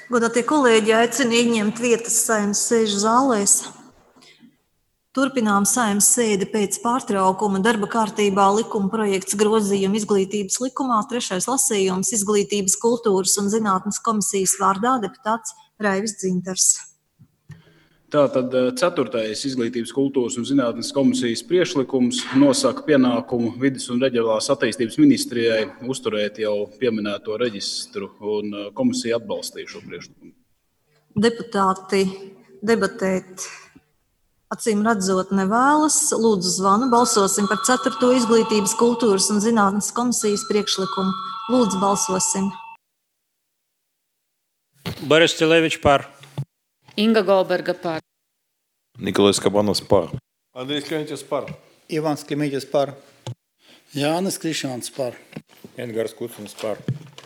Godātie kolēģi, aicinu ieņemt vietas Saeimas sēžu zālēs. Turpinām Saeimas sēdi pēc pārtraukuma. Darba kārtībā likuma projekts grozījuma izglītības likumā, 3. lasījums Izglītības, kultūras un zinātnes komisijas vārdā deputāts Raivis Dzintars. Tātad 4. Izglītības, kultūras un zinātnes komisijas priekšlikums nosaka pienākumu Vides un reģionālās attīstības ministrijai uzturēt jau pieminēto reģistru, un komisija atbalstīja šo priekšlikumu. Deputāti debatēt acīm redzot nevēlas. Lūdzu zvanu, balsosim par 4. Izglītības, kultūras un zinātnes komisijas priekšlikumu. Lūdzu, balsosim. Boris Cilevičs par. Inga Golberga par. Nikolais Kabanovs par. Andrijs Kļaņķis par. Ivans Klimīģis par. Jānis Krišāns par. Engars Kucins par.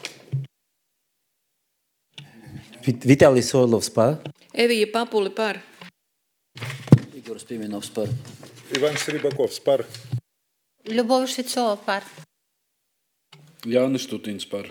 Vitālijs Orlovs par. Evija Papuli par. Igoras Piemenovs par. Ivans Ribakovs par. Ļubova Šicova par. Jānis Tutins par.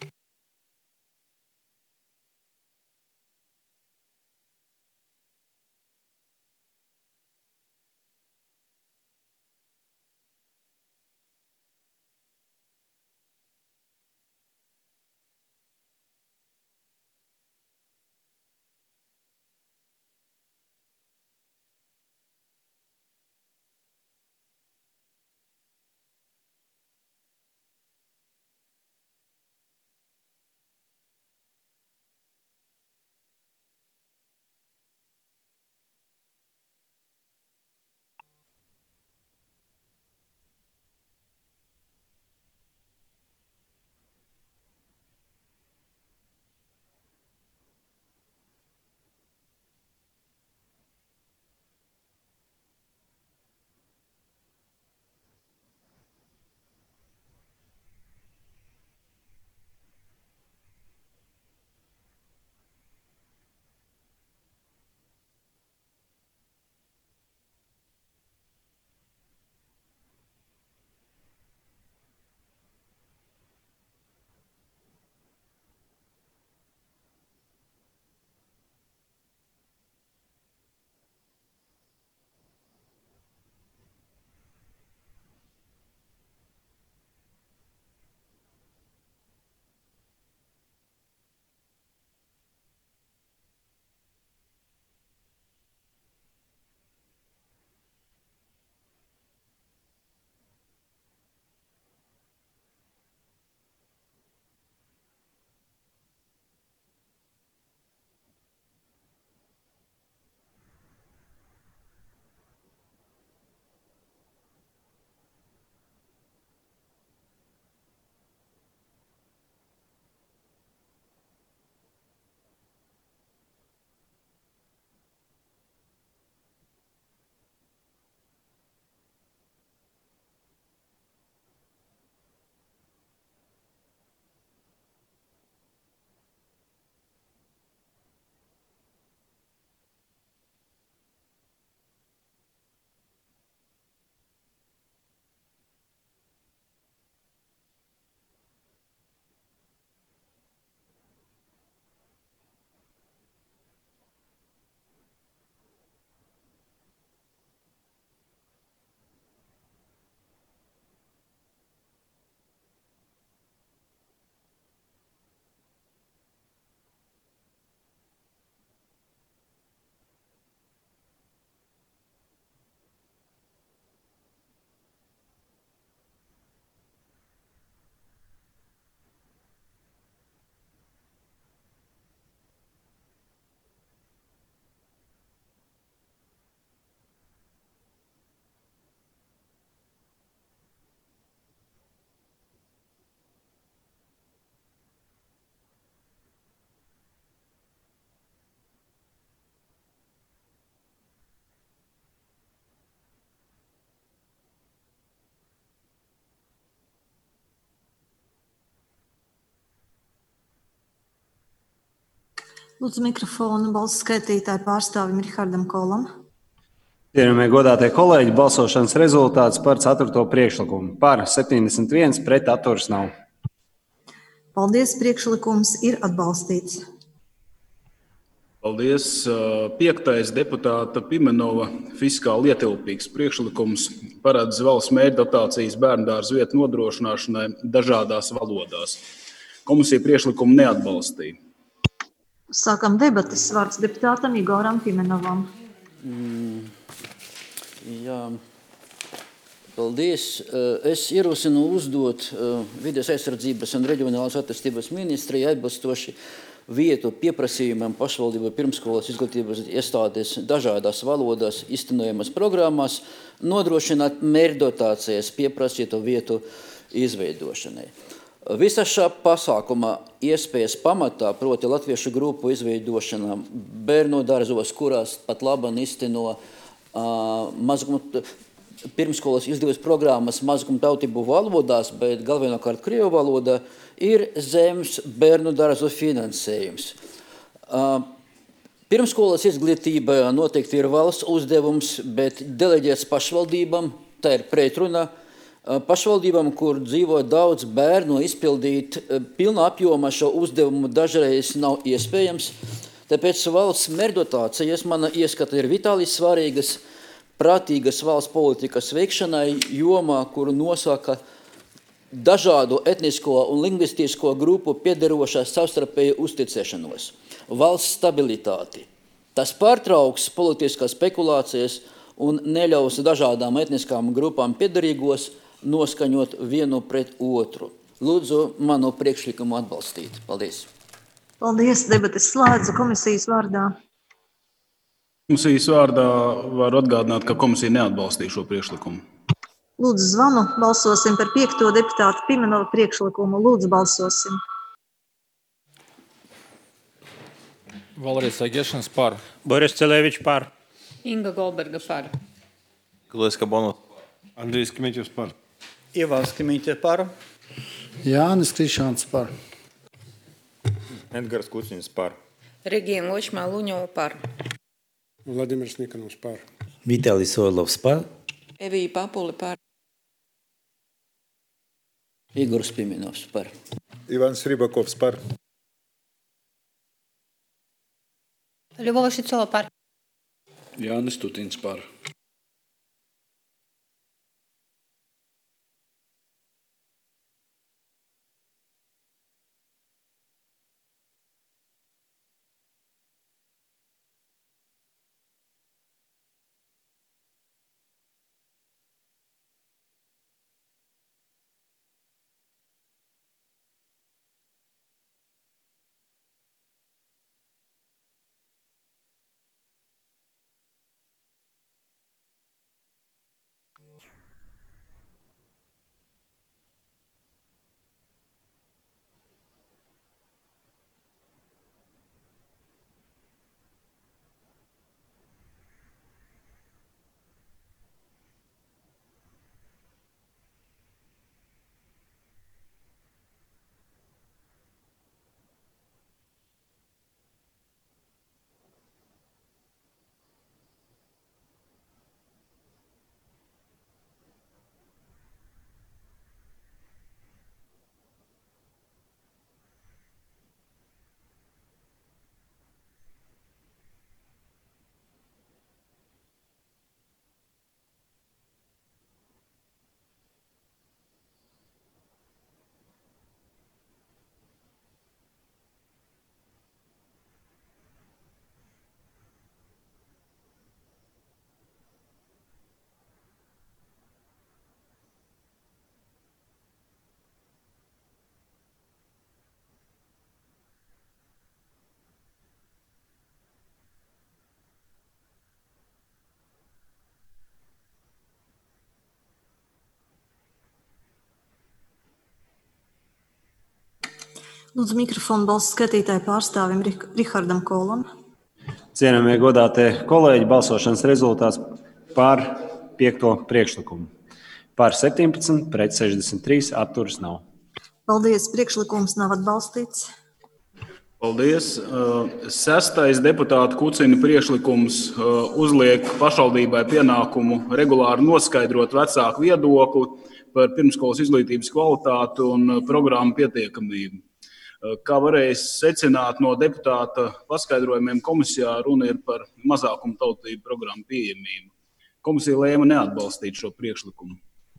Lūdzu mikrofonu balsu skaitītāju pārstāvim Rihardam Kolam. Cienījamie godātie kolēģi, balsošanas rezultāts par 4. priekšlikumu. Par 71, pret atturas nav. Paldies, priekšlikums ir atbalstīts. Paldies. 5. deputāta Pimenova fiskāli ietilpīgs priekšlikums paredz valsts mērķdotācijas bērndārzu vietu nodrošināšanai dažādās valodās. Komisija priekšlikumu neatbalstīja. Sākam debates. Vārds deputātam Igoram Pimenovam. Jā. Paldies. Es ierosinu uzdot Vides aizsardzības un reģionālās attīstības ministrijai atbilstoši vietu pieprasījumam pašvaldību pirmskolas izglītības iestādes dažādās valodās iztenojamas programmās nodrošināt mērķdotācijas pieprasīto vietu izveidošanai. Visa šā pasākuma iespējas pamatā, proti latviešu grupu izveidošanā bērnu dārzos, kurās pat laban izteno pirmskolas izglītības programmas mazākumtautību valodās, bet galvenokārt krievu valodā, ir zems bērnu dārzu finansējums. Pirmskolas izglītība noteikti ir valsts uzdevums, bet deleģēts pašvaldībām, tā ir pretruna. Pašvaldībām, kur dzīvo daudz bērnu, izpildīt pilnā apjomā šo uzdevumu dažreiz nav iespējams. Tāpēc valsts mērķdotācijas mana ieskata ir vitāli svarīgas, prātīgas valsts politikas veikšanai jomā, kuru nosaka dažādu etnisko un lingvistisko grupu piederošās savstarpēju uzticēšanos, valsts stabilitāti. Tas pārtrauks politiskās spekulācijas un neļaus dažādām etniskām grupām piederīgos noskaņot vienu pret otru. Lūdzu, manu priekšlikumu atbalstīt. Paldies. Paldies. Debates slēdzu komisijas vārdā. Komisijas vārdā var atgādināt, ka komisija neatbalstīja šo priekšlikumu. Lūdzu, zvanu. Balsosim par 5. deputāta Pimenova priekšlikumu. Lūdzu, balsosim. Valerijs Agešins par. Boris Celevičs par. Inga Golberga par. Nikolais Kabanovs. Andrijs Kmiķis par. Ivans Klimītis par. Jānis Krišāns par. Edgars Kuciņš par. Regina Ločmā-Luņova par. Vladimirs Nikanovs par. Vitalijs Soilovs par. Evija Papuli par. Igors Pimenovs par. Ivans Ribakovs par. Ļubova Šicova par. Jānis Stutins par. Lūdzu, mikrofonu balsu skatītāju pārstāvim Rihardam Kolam. Cienījamie godātie kolēģi, balsošanas rezultāts par 5. priekšlikumu. Par 17, pret 63, atturas nav. Paldies. Priekšlikums nav atbalstīts. Paldies. 6. deputāta Kucina priekšlikums uzliek pašvaldībai pienākumu regulāri noskaidrot vecāku viedokli par pirmskolas izglītības kvalitāti un programmu pietiekamību. Kā varēja secināt no deputāta paskaidrojumiem komisijā, runa ir par mazākumu tautību programmu pieejamību. Komisija lēma neatbalstīt šo priekšlikumu.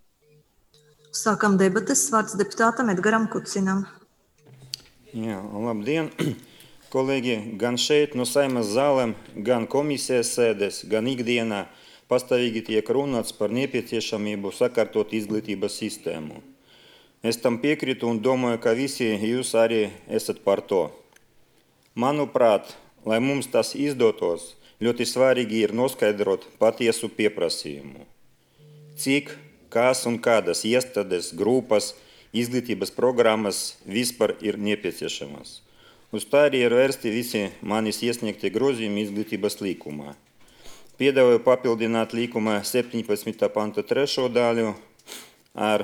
Sākam debates. Vārds deputātam Edgaram Kucinam. Jā, labdien, kolēģi! Gan šeit no Saeimas zālēm, gan komisijas sēdēs, gan ikdienā pastāvīgi tiek runāts par nepieciešamību sakārtot izglītības sistēmu. Es tam piekrītu un domāju, ka visi jūs arī esat par to. Manuprāt, lai mums tas izdotos, ļoti svarīgi ir noskaidrot patiesu pieprasījumu. Cik, kas un kādas iestādes, grupas, izglītības programmas vispār ir nepieciešamas. Uz tā arī ir vērsti visi manis iesniegtie grozījumi izglītības likumā. Piedāvāju papildināt likuma 17. panta 3. daļu ar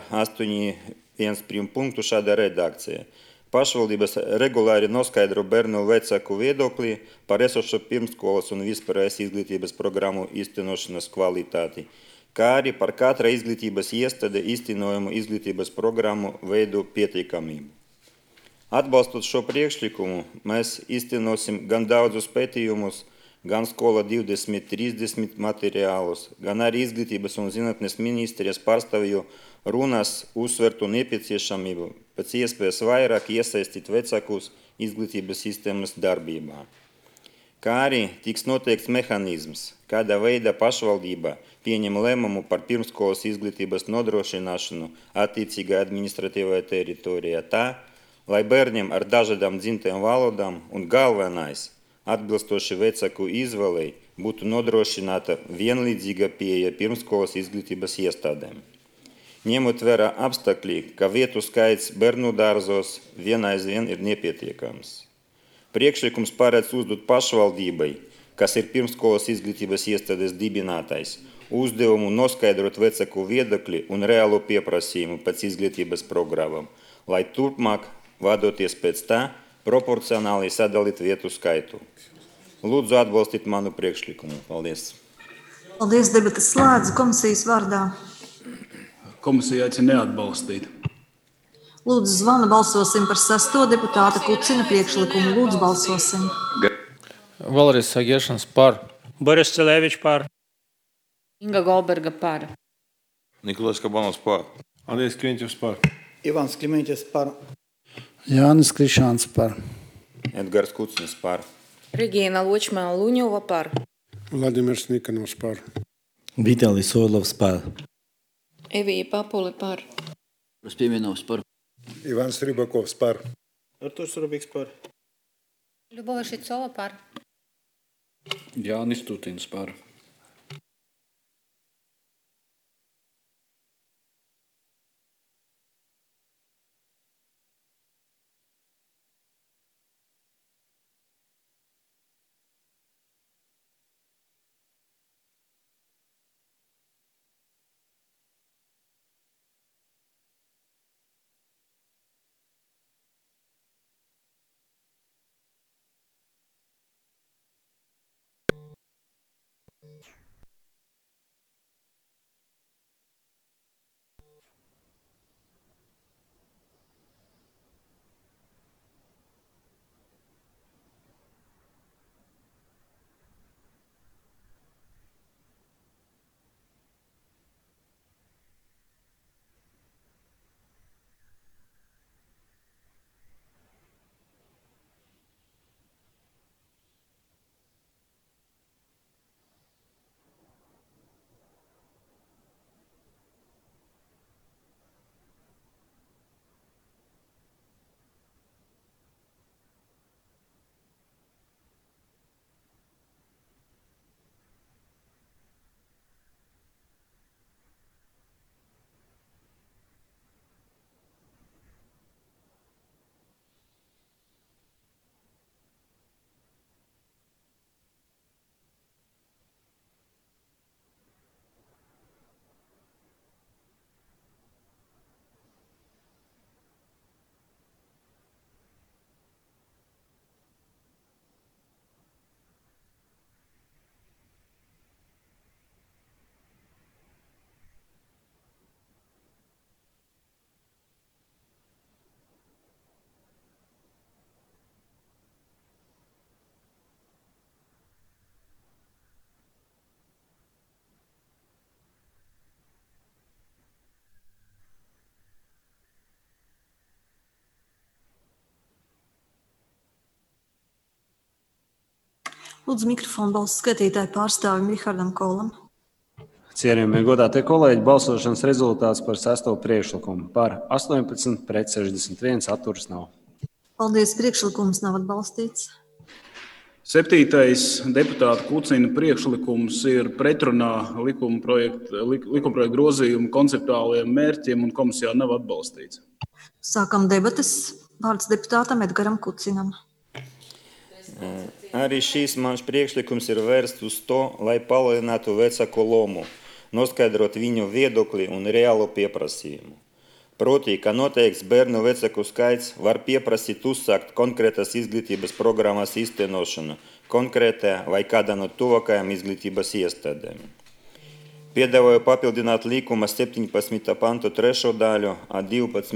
8.1. punktu šāda redakcija. Pašvaldības regulāri noskaidro bērnu vecāku viedokli par esošo pirmskolas un vispārējās izglītības programmu īstenošanas kvalitāti, kā arī par katra izglītības iestāde īstenojumu izglītības programmu veidu pietiekamību. Atbalstot šo priekšlikumu, mēs īstenosim gan daudzus pētījumus, gan skola 2030 materiālus, gan arī izglītības un zinātnes ministrijas pārstāvju runas uzsvertu nepieciešamību pēc iespējas vairāk iesaistīt vecākus izglītības sistēmas darbībā. Kā arī tiks noteikts mehanizms, kādā veidā pašvaldība pieņem lēmumu par pirmskolas izglītības nodrošināšanu attiecīgā administratīvajā teritorijā tā, lai bērniem ar dažādām dzimtajām valodām un galvenais atbilstoši vecāku izvēlei būtu nodrošināta vienlīdzīga pieeja pirmskolas izglītības iestādēm. Ņemot vērā apstākļi, ka vietu skaits bērnu dārzos vien aizvien ir nepietiekams. Priekšlikums paredz uzdot pašvaldībai, kas ir pirmskolas izglītības iestādes dibinātais, uzdevumu noskaidrot vecāku viedokli un reālo pieprasījumu pēc izglītības programmām, lai turpmāk, vadoties pēc tā, proporcionāli sadalīt vietu skaitu. Lūdzu atbalstīt manu priekšlikumu. Paldies! Paldies, debates slēdz komisijas vārdā. Komisija aicina neatbalstīt. Lūdzu, zvana balsosim par 6. deputāta Kucina priekšlikumu. Lūdzu, balsosim. Valerijs Sagiešanas par. Boris Celevičs par. Inga Golberga par. Nikolais Kabanovs par. Andrejs Kmiņķevs par. Ivans Klimeņķis par. Jānis Krišāns par. Edgars Kucinis par. Regīna Ločmēla-Luņova par. Vladimirs Nikanovs par. Vitalijs Orlovs par. Evija Papuli par. Pievienots par. Ivans Ribakovs par. Arturs Rubiks par. Ļubova Šicova par. Jānis Stutins par. Lūdzu, mikrofonu balsu skaitītāju pārstāvim Rihardam Kolam. Cienījamie godātie kolēģi, balsošanas rezultāts par 6. priekšlikumu. Par 18, pret 61, atturas nav. Paldies, priekšlikums nav atbalstīts. 7. deputāta Kucina priekšlikums ir pretrunā likumprojekta grozījumu konceptuālajiem mērķiem un komisijā nav atbalstīts. Sākam debates. Vārds deputātam Edgaram Kucinam. Arī šīs mans priekšlikums ir vērsts uz to, lai palielinātu vecāku lomu, noskaidrot viņu viedokli un reālo pieprasījumu. Proti, ka noteikts bērnu vecāku skaits var pieprasīt uzsākt konkrētas izglītības programmas īstenošanu konkrētā vai kādā no tuvākajām izglītības iestādēm. Piedāvāju papildināt likuma 17. pantu 3. daļu ar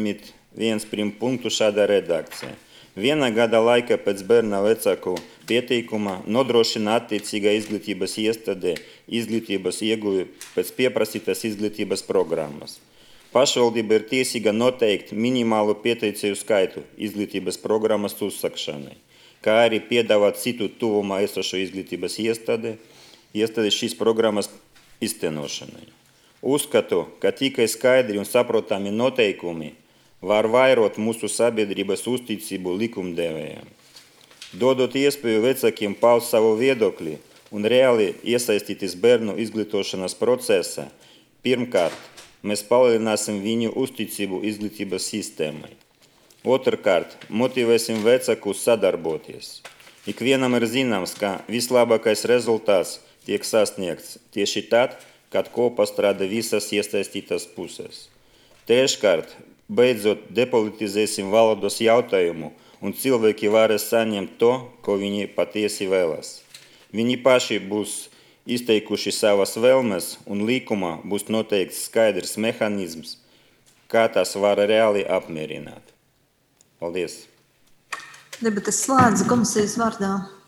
12.1. punktu šādā redakcijā. Viena gada laika pēc bērna vecāku pieteikuma nodrošina attiecīgā izglītības iestādē izglītības ieguvi pēc pieprasītas izglītības programmas. Pašvaldība ir tiesīga noteikt minimālu pieteicēju skaitu izglītības programmas uzsākšanai, kā arī piedāvāt citu tuvumā esošo izglītības iestādi šīs programmas īstenošanai. Uzskatu, ka tikai skaidri un saprotami noteikumi var vairot mūsu sabiedrības uzticību likumdevējiem. Dodot iespēju vecākiem paust savu viedokli un reāli iesaistīties bērnu izglītošanas procesā, pirmkārt, mēs palielināsim viņu uzticību izglītības sistēmai. Otrkārt, motivēsim vecākus sadarboties. Ikvienam ir zināms, ka vislabākais rezultāts tiek sasniegts tieši tad, kad kopā strādā visas iesaistītās puses. Treškārt, beidzot depolitizēsim valodas jautājumu un cilvēki varēs saņemt to, ko viņi patiesi vēlas. Viņi paši būs izteikuši savas vēlmes un likumā būs noteikts skaidrs mehānisms, kā tas var reāli apmierināt. Paldies! Debates slēdz komisijas vārdā.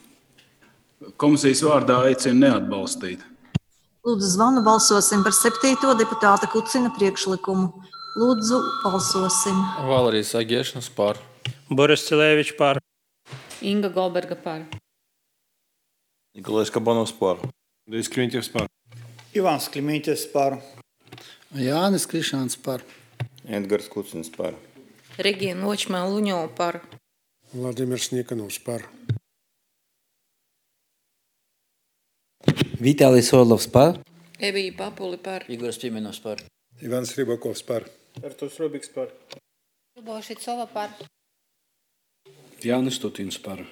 Komisijas vārdā aicinu neatbalstīt. Lūdzu, zvanu balsosim par 7. deputāta Kucina priekšlikumu. Lūdzu, balsosim. Valerijs Agiešanas par. Boris Cilēvičs par. Inga Golberga par. Nikolais Kabanovs par. Andrejs Kviņķevs par. Ivans Klimēņķis par. Jānis Krišāns par. Edgars Kucins par. Regīna Ločmēla-Luņova par. Vladimirs Nikanovs par. Vitālijs Orlovs par. Evija Papuli par. Igors Pimenovs par. Ivans Ribakovs par. Artūrs Rubiks par. Ļubova Šicova par. Jānis Stutins par.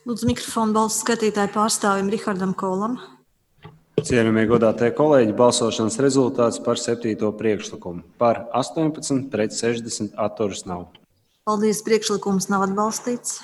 Lūdzu mikrofonu balsu skaitītāju pārstāvim Rihardam Kolam. Cienījamie godātie kolēģi, balsošanas rezultāts par 7. priekšlikumu. Par 18 pret 60 atturas nav. Paldies, priekšlikums nav atbalstīts.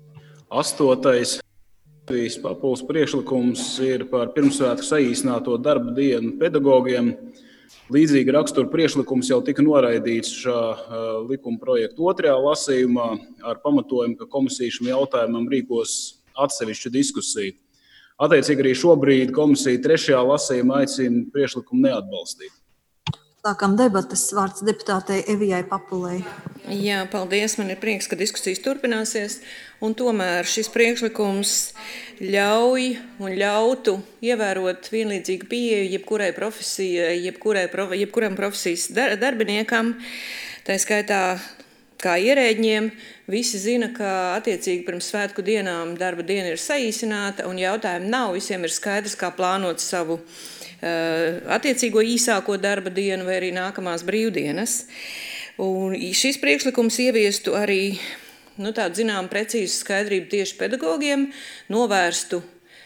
8. Papules priekšlikums ir par pirmsvētku saīsināto darba dienu pedagogiem. Līdzīgi rakstura priekšlikums jau tika noraidīts šā likuma projekta 2. lasījumā ar pamatojumu, ka komisija šim jautājumam rīkos atsevišķu diskusiju. Attiecīgi arī šobrīd komisija 3. lasījumā aicina priekšlikumu neatbalstīt. Sākam debates. Vārds deputātei Evijai Papulei. Jā, paldies. Man ir prieks, ka diskusijas turpināsies. Un tomēr šis priekšlikums ļauj un ļautu ievērot vienlīdzīgu pieeju jebkurai profesijai, jebkuram profesijas darbiniekam. Tā skaitā kā ierēģiem. Visi zina, ka attiecīgi pirms svētku dienām darba diena ir saīsināta un jautājumi nav. Visiem ir skaidrs, kā plānot savu attiecīgo īsāko darba dienu vai arī nākamās brīvdienas. Un šis priekšlikums ieviestu arī tādu zinām precīzu skaidrību tieši pedagogiem, novērstu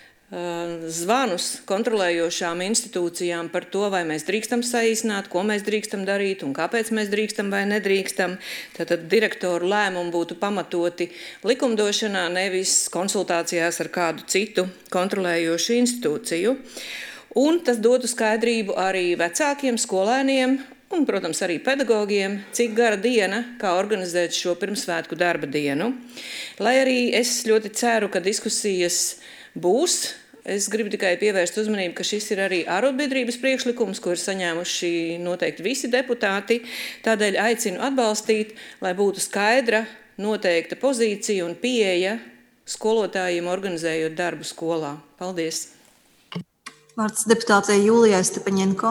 zvanus kontrolējošām institūcijām par to, vai mēs drīkstam saīsināt, ko mēs drīkstam darīt un kāpēc mēs drīkstam vai nedrīkstam. Tātad direktoru lēmumu būtu pamatoti likumdošanā, nevis konsultācijās ar kādu citu kontrolējošu institūciju. Un tas dotu skaidrību arī vecākiem, skolēniem un, protams, arī pedagogiem, cik gara diena, kā organizēt šo pirmsvētku darba dienu. Lai arī es ļoti ceru, ka diskusijas būs, es gribu tikai pievērst uzmanību, ka šis ir arī arotbiedrības priekšlikums, ko ir saņēmuši noteikti visi deputāti. Tādēļ aicinu atbalstīt, lai būtu skaidra, noteikta pozīcija un pieeja skolotājiem organizējot darbu skolā. Paldies! Vārds deputātei Jūlijai Stepaņenko.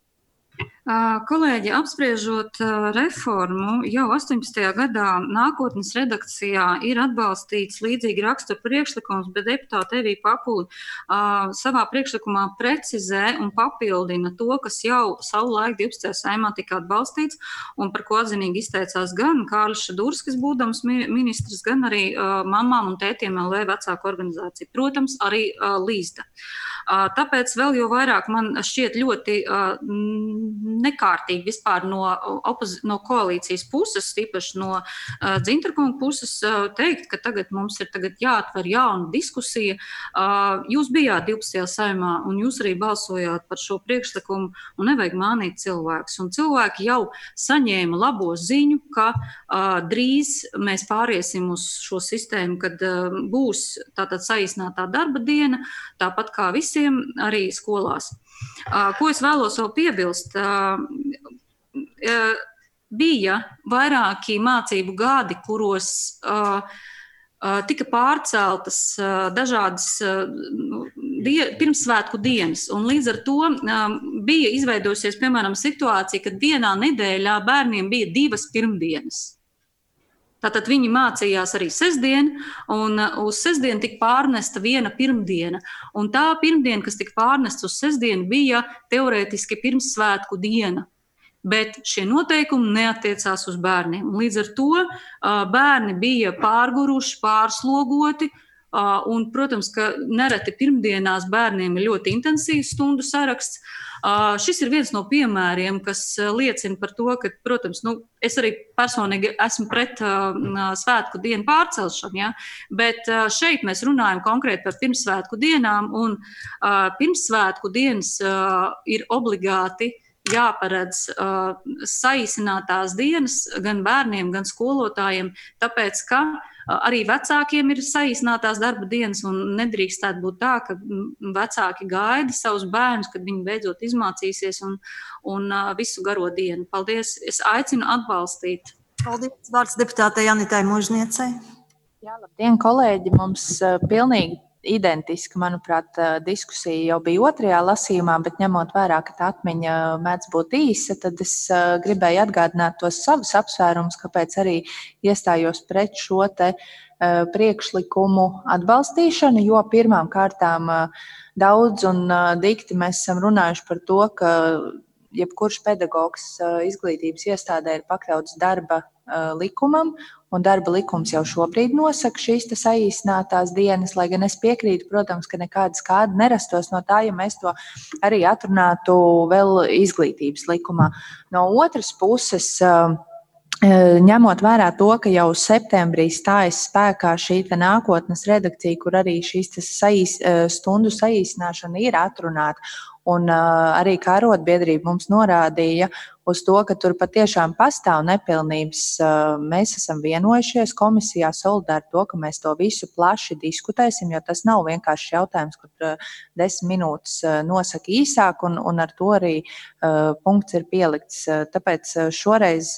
Kolēģi, apspriežot reformu, jau 18. gadā nākotnes redakcijā ir atbalstīts līdzīgi rakstura priekšlikums, bet deputāte Evija Papuli savā priekšlikumā precizē un papildina to, kas jau savulaik 12. saimā tika atbalstīts un par ko atzinīgi izteicās gan Kārlis Šadurskis, būdams ministrs, gan arī mamām un tētiem LV vecāku organizāciju. Protams, arī Līzda. Tāpēc vēl jau vairāk man šķiet ļoti nekārtīgi vispār no koalīcijas puses, tīpaši no Dzintarkunga puses, teikt, ka tagad mums ir jāatver jauna diskusija. Jūs bijāt 12. saimā un jūs arī balsojāt par šo priekšlikumu un nevajag mānīt cilvēkus. Un cilvēki jau saņēma labo ziņu, ka drīz mēs pāriesim uz šo sistēmu, kad būs tātad saīsinātā darba diena, tāpat kā visiem arī skolās. Ko es vēlos vēl piebilst? Bija vairāki mācību gadi, kuros tika pārceltas dažādas pirmsvētku dienas, un līdz ar to bija izveidojusies, piemēram, situācija, kad vienā nedēļā bērniem bija 2 pirmdienas. Tātad viņi mācījās arī sestdien, un uz sestdienu tika pārnesta viena pirmdiena. Un tā pirmdiena, kas tika pārnesta uz sestdienu, bija teorētiski pirmsvētku diena. Bet šie noteikumi neatiecās uz bērniem. Un līdz ar to bērni bija pārguruši, pārslogoti, un, protams, ka nereti pirmdienās bērniem ir ļoti intensīvs stundu saraksts. Šis ir viens no piemēriem, kas liecina par to, ka, protams, es arī personīgi esmu pret svētku dienu pārcelšanu, ja? Bet šeit mēs runājam konkrēti par pirmsvētku dienām, un pirmsvētku dienas ir obligāti jāparedz saīsinātās dienas gan bērniem, gan skolotājiem, tāpēc, ka arī vecākiem ir saīsinātās darba dienas un nedrīkstētu būt tā, ka vecāki gaida savus bērnus, kad viņi beidzot izmācīsies un visu garo dienu. Paldies! Es aicinu atbalstīt. Paldies! Vārds deputātei Janitai Mužniecei. Jā, labdien, kolēģi! Mums pilnīgi identiska, manuprāt, diskusija jau bija 2. lasījumā, bet ņemot vērā, ka tā atmiņa mēdz būt īsa, tad es gribēju atgādināt tos savus apsvērumus, kāpēc arī iestājos pret šo te priekšlikumu atbalstīšanu, jo pirmām kārtām daudz un dikti mēs esam runājuši par to, ka jebkurš pedagogs izglītības iestādē ir pakļauts darba likumam, un darba likums jau šobrīd nosaka šīs saīsinātās dienas, lai gan es piekrītu, protams, ka nekāda skāda nerastos no tā, ja mēs to arī atrunātu vēl izglītības likumā. No otras puses, ņemot vērā to, ka jau septembrī stājas spēkā šī nākotnes redakcija, kur arī šīs stundu saīsināšana ir atrunāta, un arī kā arotbiedrība mums norādīja uz to, ka tur patiešām pastāv nepilnības. Mēs esam vienojušies komisijā solidāri to, ka mēs to visu plaši diskutēsim, jo tas nav vienkārši jautājums, kur 10 minūtes nosaka īsāk, un ar to arī punkts ir pielikts. Tāpēc šoreiz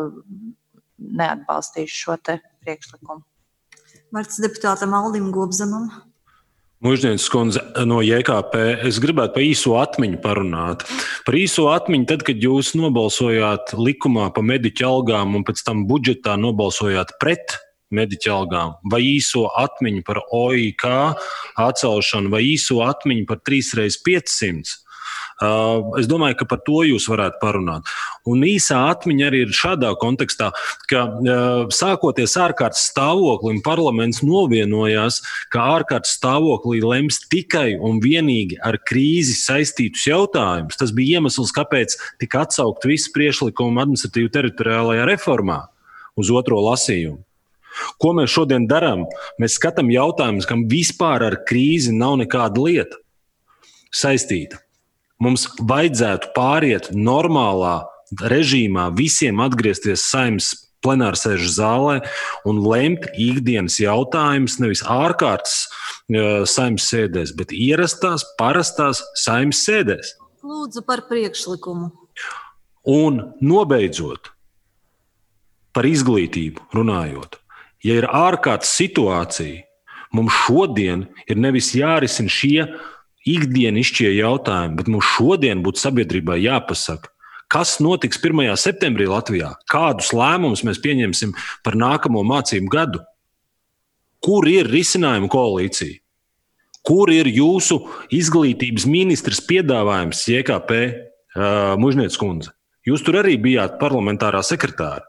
neatbalstīšu šo te priekšlikumu. Vārds deputātam Aldim Gobzemam. Mužnieces kundze no JKP. Es gribētu par īso atmiņu parunāt. Par īso atmiņu tad, kad jūs nobalsojāt likumā par mediķu algām un pēc tam budžetā nobalsojāt pret mediķu algām, vai īso atmiņu par OIK atcelšanu, vai īso atmiņu par 3x500. Es domāju, ka par to jūs varētu parunāt. Un īsā atmiņa arī ir šādā kontekstā, ka sākoties ārkārtas stāvoklim, parlaments novienojās, ka ārkārtas stāvoklī lems tikai un vienīgi ar krīzi saistītus jautājumus. Tas bija iemesls, kāpēc tika atsaukt visi priekšlikumi administratīvu teritoriālajā reformā uz otro lasījumu. Ko mēs šodien darām? Mēs skatām jautājumus, kam vispār ar krīzi nav nekāda lieta saistīta. Mums vajadzētu pāriet normālā režīmā, visiem atgriezties Saeimas plenārsēžu zālē un lemt ikdienas jautājumus nevis ārkārtas Saeimas sēdēs, bet ierastās, parastās Saeimas sēdēs. Lūdzu par priekšlikumu. Un nobeidzot, par izglītību runājot, ja ir ārkārtas situācija, mums šodien ir nevis jārisina šie ikdienišķie jautājumi, bet mums šodien būtu sabiedrībai jāpasaka, kas notiks 1. septembrī Latvijā, kādus lēmumus mēs pieņemsim par nākamo mācību gadu, kur ir risinājuma koalīcija, kur ir jūsu izglītības ministrs piedāvājums JKP, Mužnieces kundze. Jūs tur arī bijāt parlamentārā sekretāra.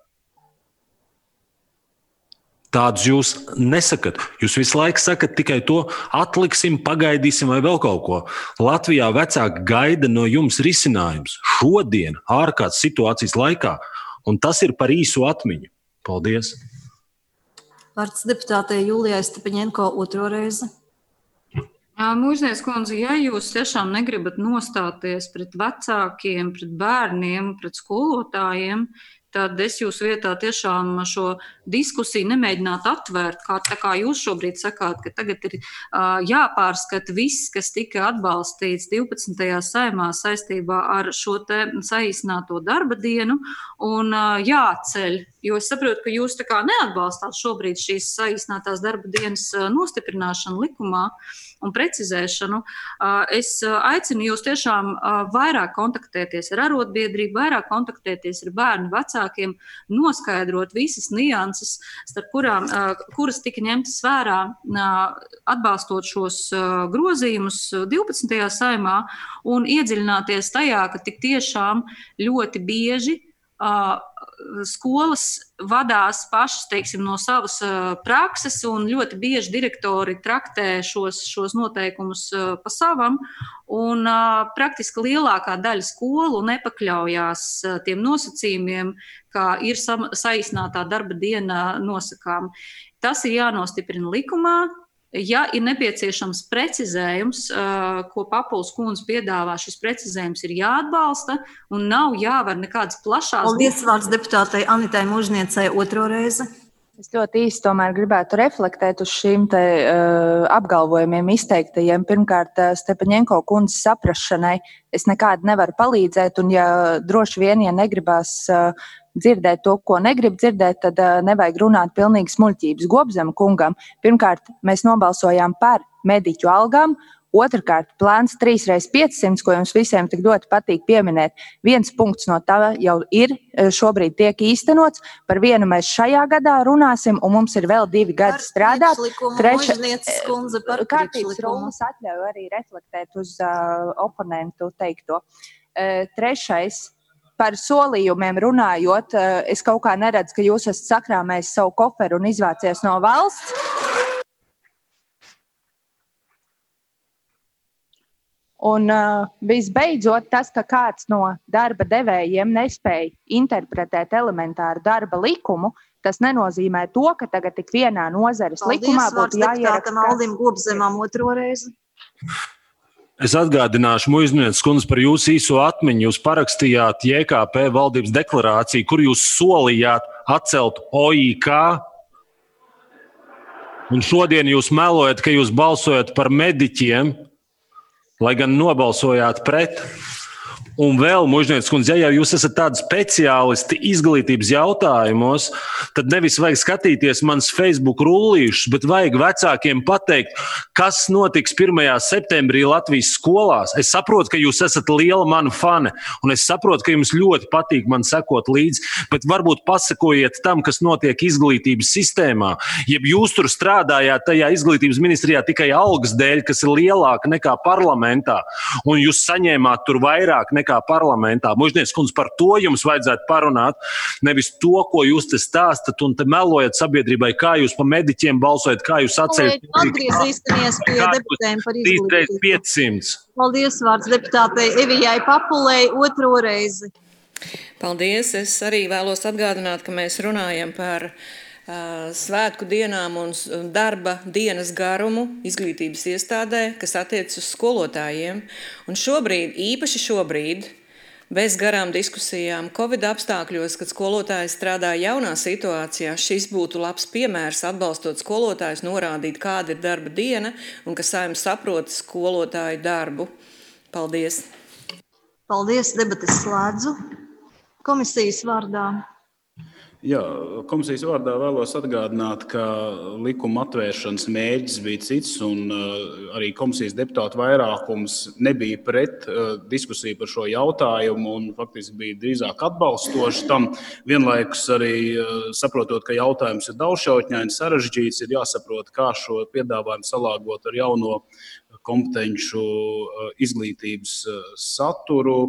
Tādus jūs nesakat. Jūs visu laiku sakat tikai to, atliksim, pagaidīsim vai vēl kaut ko. Latvijā vecāki gaida no jums risinājums šodien, ārkārtas situācijas laikā, un tas ir par īsu atmiņu. Paldies! Vārds deputātei Jūlijai Stepaņenko otro reizi. Mužnieces kundze, ja jūs tiešām negribat nostāties pret vecākiem, pret bērniem, pret skolotājiem, tad es jūsu vietā tiešām šo diskusiju nemēģinātu atvērt, tā kā jūs šobrīd sakāt, ka tagad ir jāpārskata viss, kas tika atbalstīts 12. Saeimā saistībā ar šo te saīsināto darba dienu un jāceļ, jo es saprotu, ka jūs tā kā neatbalstāt šobrīd šīs saīsinātās darba dienas nostiprināšanu likumā un precizēšanu. Es aicinu jūs tiešām vairāk kontaktēties ar arotbiedrību, vairāk kontaktēties ar bērnu vecākiem, noskaidrot visas nianses, starp kuras tika ņemtas vērā atbalstot šos grozījumus 12. Saeimā un iedziļināties tajā, ka tik tiešām ļoti bieži skolas vadās pašas, teiksim, no savas prakses un ļoti bieži direktori traktē šos noteikumus pa savam un praktiski lielākā daļa skolu nepakļaujās tiem nosacījumiem, kā ir saīsinātā darba diena nosakām. Tas ir jānostiprina likumā. Ja ir nepieciešams precizējums, ko Papuls kundze piedāvā, šis precizējums ir jāatbalsta un nav jāvar nekādas plašās... Paldies, vārds deputātei Anitai Mužniecei otro reizi. Es ļoti īsti tomēr gribētu reflektēt uz šīm te apgalvojumiem izteiktajiem. Pirmkārt, Stepaņenko kundzes saprašanai es nekādi nevaru palīdzēt, un ja droši vien, ja negribās dzirdēt to, ko negrib dzirdēt, tad nevajag runāt pilnīgi smuļķības Gobzema kungam. Pirmkārt, mēs nobalsojām par mediķu algām. Otrkārt, plāns 3x500, ko jums visiem tik ļoti patīk pieminēt. Viens punkts no tā jau ir, šobrīd tiek īstenots. Par vienu mēs šajā gadā runāsim, un mums ir vēl 2 gadi strādāt. Kārtības runas atļauj arī reflektēt uz oponentu teikto. Trešais. Par solījumiem runājot, es kaut kā neredzu, ka jūs esat sakrāmējis savu koferu un izvācies no valsts. Un visbeidzot, tas, ka kāds no darba devējiem nespēja interpretēt elementāru darba likumu, tas nenozīmē to, ka tagad tik vienā nozares likumā būtu jāieraksta. Aldim Gobzemam otro reizi. Es atgādināšu, Muiznieks kundze, par jūsu īso atmiņu. Jūs parakstījāt JKP valdības deklarāciju, kur jūs solījāt atcelt OIK. Un šodien jūs melojat, ka jūs balsojat par mediķiem, lai gan nobalsojāt pret. Un vēl, Muiznieks kundze, ja jau jūs esat tādi speciālisti izglītības jautājumos, tad nevis vajag skatīties manas Facebook rullīšus, bet vajag vecākiem pateikt, kas notiks 1. septembrī Latvijas skolās. Es saprotu, ka jūs esat liela manu fane, un es saprotu, ka jums ļoti patīk man sekot līdzi, bet varbūt pasakojiet tam, kas notiek izglītības sistēmā. Jeb jūs tur strādājāt tajā izglītības ministrijā tikai algas dēļ, kas ir lielāka nekā parlamentā, un jūs saņēmāt tur vairāk nekā parlamentā. Muiznieks kundze, par to jums vajadzētu parunāt, nevis to, ko jūs te stāstat un te melojat sabiedrībai, kā jūs pa mediķiem balsojat, kā jūs atceļat. Atgriezīsimies pie deputēm par izglītību. 500. Paldies, vārds deputātei Evijai Papulei otro reizi. Paldies. Es arī vēlos atgādināt, ka mēs runājam par svētku dienām un darba dienas garumu izglītības iestādē, kas attiecas uz skolotājiem. Un šobrīd, īpaši šobrīd, bez garām diskusijām, Covid apstākļos, kad skolotāji strādā jaunā situācijā, šis būtu labs piemērs atbalstot skolotājus, norādīt, kāda ir darba diena un ka Saeima saprot skolotāju darbu. Paldies! Paldies, debates slēdzu. Komisijas vārdā. Jā, komisijas vārdā vēlos atgādināt, ka likuma atvēršanas mērķis bija cits, un arī komisijas deputātu vairākums nebija pret diskusiju par šo jautājumu, un faktiski bija drīzāk atbalstoši tam. Vienlaikus arī saprotot, ka jautājums ir daudzšķautņains, sarežģīts, ir jāsaprot, kā šo piedāvājumu salāgot ar jauno kompetenču izglītības saturu,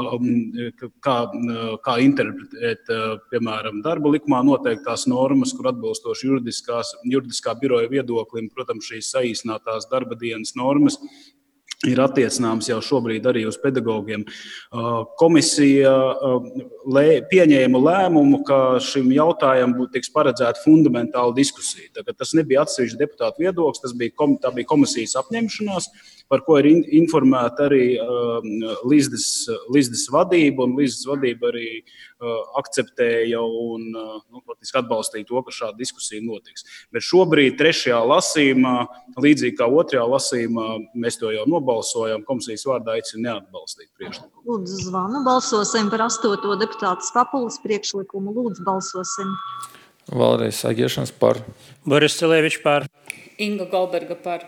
kā interpretēt, piemēram, darba likumā noteiktās normas, kur atbilstoši juridiskā biroja viedoklim, protams, šīs saīsinātās darba dienas normas ir attiecināms jau šobrīd arī uz pedagogiem. Komisija pieņēma lēmumu, ka šim jautājumam tiks paredzēta fundamentāla diskusija. Tagad tas nebija atsevišķi deputātu viedoklis, tā bija komisijas apņemšanās, par ko ir informēta arī Līsdes vadība, un Līsdes vadība arī akceptēja un atbalstīja to, ka šāda diskusija notiks. Bet šobrīd 3. lasījumā, līdzīgi kā 2. lasījumā, mēs to jau nobalsojām, komisijas vārdā aicinu neatbalstīt priekšlikumu. Lūdzu, zvanu. Balsosim par 8. deputātes Papules priekšlikumu. Lūdzu, balsosim. Vēlreiz Agiešanas par. Boris Cilevičs par. Inga Golberga par.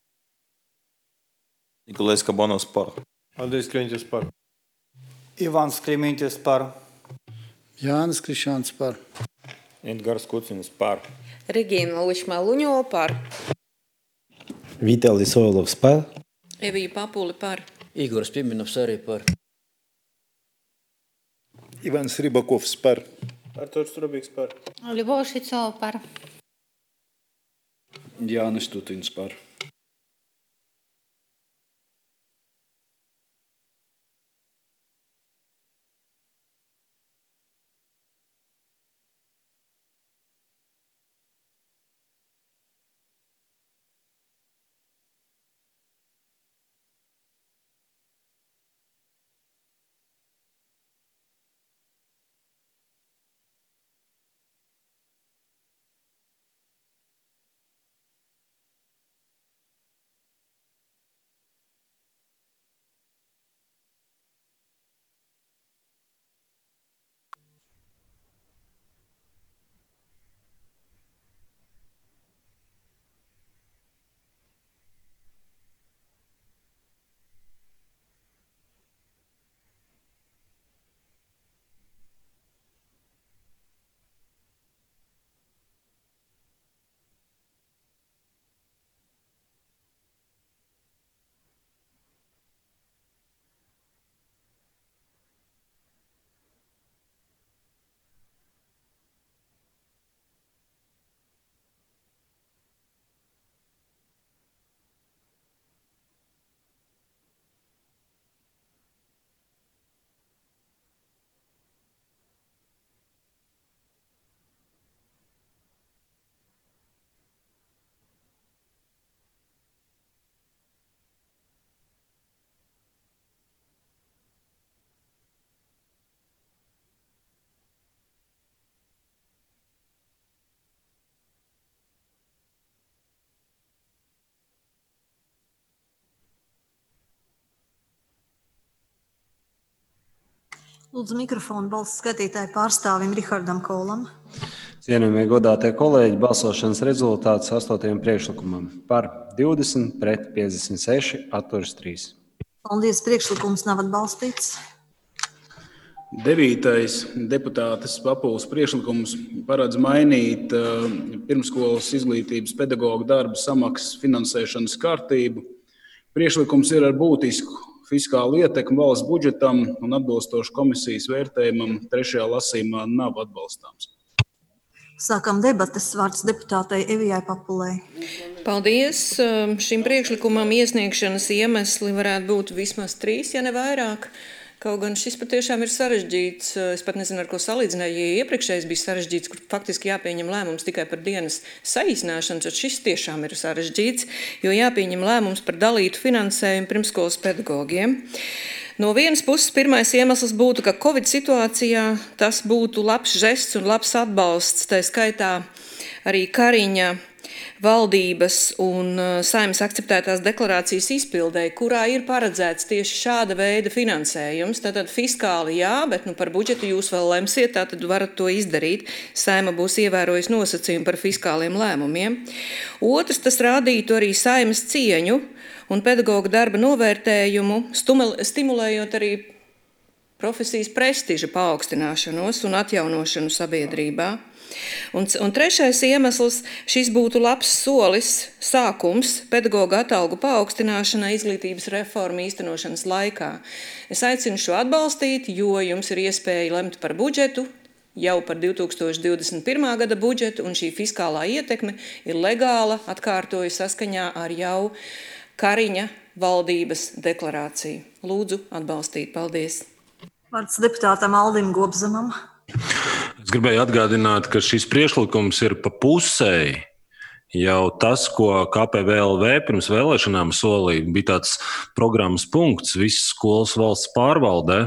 Nikolais Kabanovs par. Andrejs Kļiņķis par. Ivans Klimintis par. Jānis Krišāns par. Edgars Kucinis par. Regīna Lučma-Luņo par. Vitalijs Oilovs par. Evija Papuli par. Igoras Piemenovs arī par. Ivans Ribakovs par. Arturs Rubiks par. Ļubova Šicova par. Jānis Tutins par. Lūdzu mikrofonu balss skatītāju pārstāvim Rihardam Kolam. Cienījamie godātie kolēģi, balsošanas rezultāts 8. priekšlikumam par 20 pret 56, atturas 3. Paldies, priekšlikums nav atbalstīts. 9. deputātes Papules priekšlikums paredz mainīt pirmsskolas izglītības pedagoģu darba samaksas finansēšanas kārtību. Priekšlikums ir ar būtisku fiskālu ietekmi valsts budžetam un atbilstoši komisijas vērtējumam 3. lasījumā nav atbalstāms. Sākam debates, vārds deputātei Evijai Papulei. Paldies. Šim priekšlikumam iesniegšanas iemesli varētu būt vismaz 3, ja ne vairāk. Kaut gan šis patiešām ir sarežģīts. Es pat nezinu, ar ko salīdzināt, ja iepriekšējais bija sarežģīts, kur faktiski jāpieņem lēmums tikai par dienas saīsināšanu, tad šis tiešām ir sarežģīts, jo jāpieņem lēmums par dalītu finansējumu pirmskolas pedagogiem. No vienas puses, pirmais iemesls būtu, ka Covid situācijā tas būtu labs žests un labs atbalsts, tā skaitā arī Kariņa valdības un Saeimas akceptētās deklarācijas izpildēji, kurā ir paredzēts tieši šāda veida finansējums. Tātad fiskāli jā, bet par budžetu jūs vēl lemsiet, tātad varat to izdarīt. Saeima būs ievērojusi nosacījumu par fiskāliem lēmumiem. Otrs, tas rādītu arī Saeimas cieņu un pedagoģa darba novērtējumu, stimulējot arī profesijas prestiža paaugstināšanos un atjaunošanu sabiedrībā. Un trešais iemesls, šis būtu labs solis, sākums pedagoģa atalgu paaugstināšanai izglītības reformu īstenošanas laikā. Es aicinu šo atbalstīt, jo jums ir iespēja lemt par budžetu, jau par 2021. gada budžetu, un šī fiskālā ietekme ir legāla, atkārtoju saskaņā ar jau Kariņa valdības deklarāciju. Lūdzu atbalstīt. Paldies. Vārds deputātam Aldim Gobzemam. Es gribēju atgādināt, ka šis priekšlikums ir pa pusēji jau tas, ko KPVLV pirms vēlēšanām solīja. Bija tāds programmas punkts visas skolas valsts pārvaldē,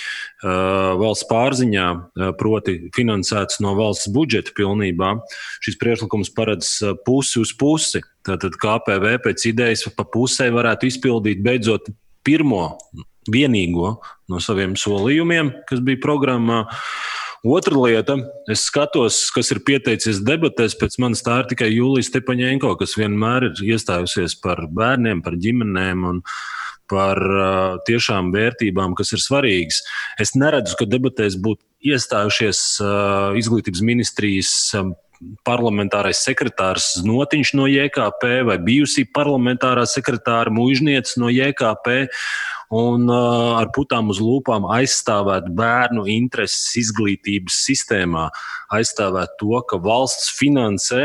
valsts pārziņā, proti finansēts no valsts budžeta pilnībā. Šis priekšlikums paredz pusi uz pusi. Tātad KPV pēc idejas pa pusē varētu izpildīt beidzot pirmo vienīgo no saviem solījumiem, kas bija programmā. Otra lieta, es skatos, kas ir pieteicies debatēs, pēc manis tā ir tikai Julija Stepaņenko, kas vienmēr ir iestājusies par bērniem, par ģimenēm un par tiešām vērtībām, kas ir svarīgas. Es neredzu, ka debatēs būtu iestājušies izglītības ministrijas parlamentārais sekretārs Znotiņš no JKP vai bijusī parlamentārā sekretāra Muižniece no JKP un ar putām uz lūpām aizstāvēt bērnu intereses izglītības sistēmā, aizstāvēt to, ka valsts finansē